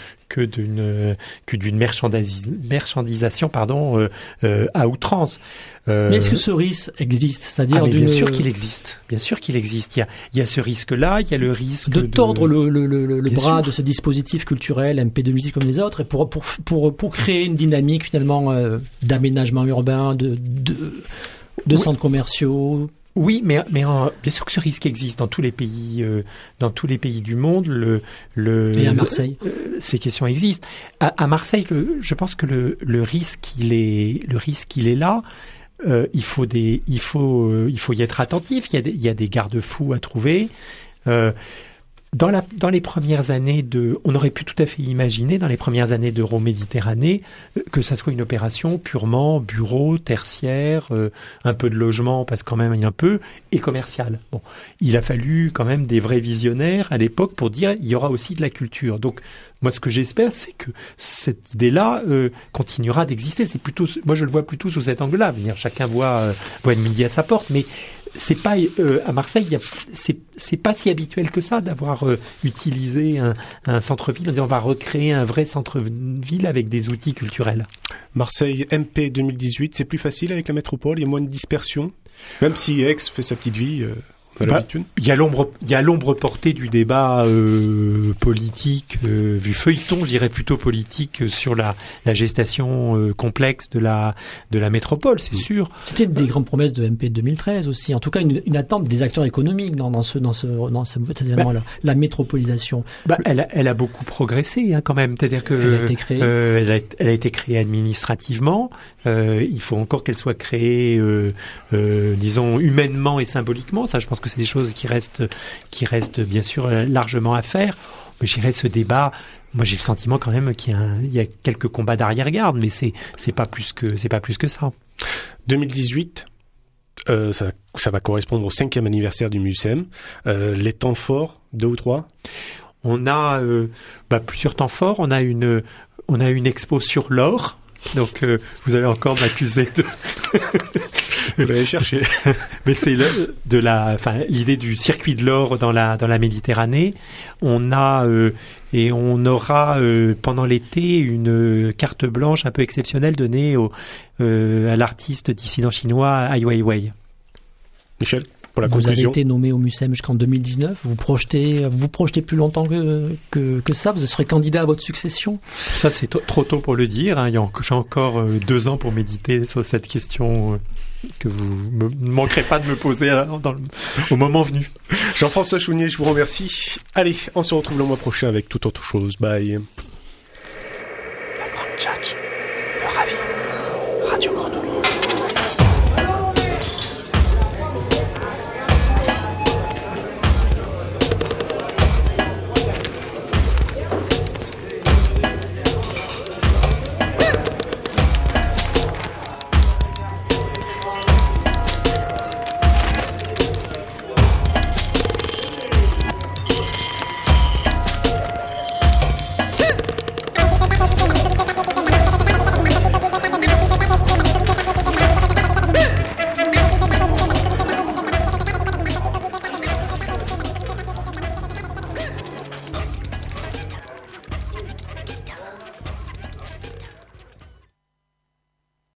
d'une marchandisation à outrance. Mais est-ce que ce risque existe, c'est-à-dire bien sûr qu'il existe. Bien sûr qu'il existe. Il y a ce risque-là. Il y a le risque de tordre le bras de ce dispositif culturel, MP de musique comme les autres, et pour créer une dynamique finalement d'aménagement urbain, de centres commerciaux. Oui, mais bien sûr que ce risque existe dans tous les pays du monde. Et à Marseille, ces questions existent. À Marseille, je pense que le risque il est là. Il faut y être attentif. Il y a des garde-fous à trouver. Dans les premières années on aurait pu tout à fait imaginer dans les premières années d'Euroméditerranée que ça soit une opération purement bureau, tertiaire, un peu de logement parce que quand même il y a un peu, et commercial. Bon, il a fallu quand même des vrais visionnaires à l'époque pour dire il y aura aussi de la culture. Donc moi ce que j'espère c'est que cette idée-là continuera d'exister. Moi je le vois plutôt sous cet angle-là. Chacun voit une midi à sa porte, mais c'est pas à Marseille, c'est pas si habituel que ça d'avoir utilisé un centre-ville en disant on va recréer un vrai centre-ville avec des outils culturels. Marseille MP 2018, c'est plus facile avec la métropole, il y a moins de dispersion, même si Aix fait sa petite vie. Il y a l'ombre portée du débat politique, du feuilleton, je dirais plutôt politique, sur la gestation complexe de la métropole, c'est sûr. C'était une des grandes promesses de MP 2013 aussi. En tout cas, une attente des acteurs économiques dans ce événement-là. La métropolisation. Elle a beaucoup progressé, hein, quand même. C'est-à-dire que elle a été créée. Elle a été créée administrativement. Il faut encore qu'elle soit créée, disons, humainement et symboliquement. Ça, je pense que c'est des choses qui restent bien sûr largement à faire. Mais je dirais ce débat, moi j'ai le sentiment quand même qu'il y a quelques combats d'arrière-garde, mais c'est pas plus que ça. 2018, ça va correspondre au 5e anniversaire du MUSEM. Les temps forts, 2 ou 3? On a plusieurs temps forts. On a une expo sur l'or. Donc vous allez encore m'accuser de je vais aller chercher. Mais c'est l'idée du circuit de l'or dans la Méditerranée. On aura pendant l'été une carte blanche un peu exceptionnelle donnée à l'artiste dissident chinois Ai Weiwei. Michel, pour la conclusion. Vous avez été nommé au MUSEM jusqu'en 2019. Vous projetez plus longtemps que ça. Vous serez candidat à votre succession. Ça, c'est trop tôt pour le dire. Hein. J'ai encore 2 ans pour méditer sur cette question que vous ne manquerez pas de me poser au moment venu. Jean-François Chounier, je vous remercie. Allez, on se retrouve le mois prochain avec toute autre chose. Bye.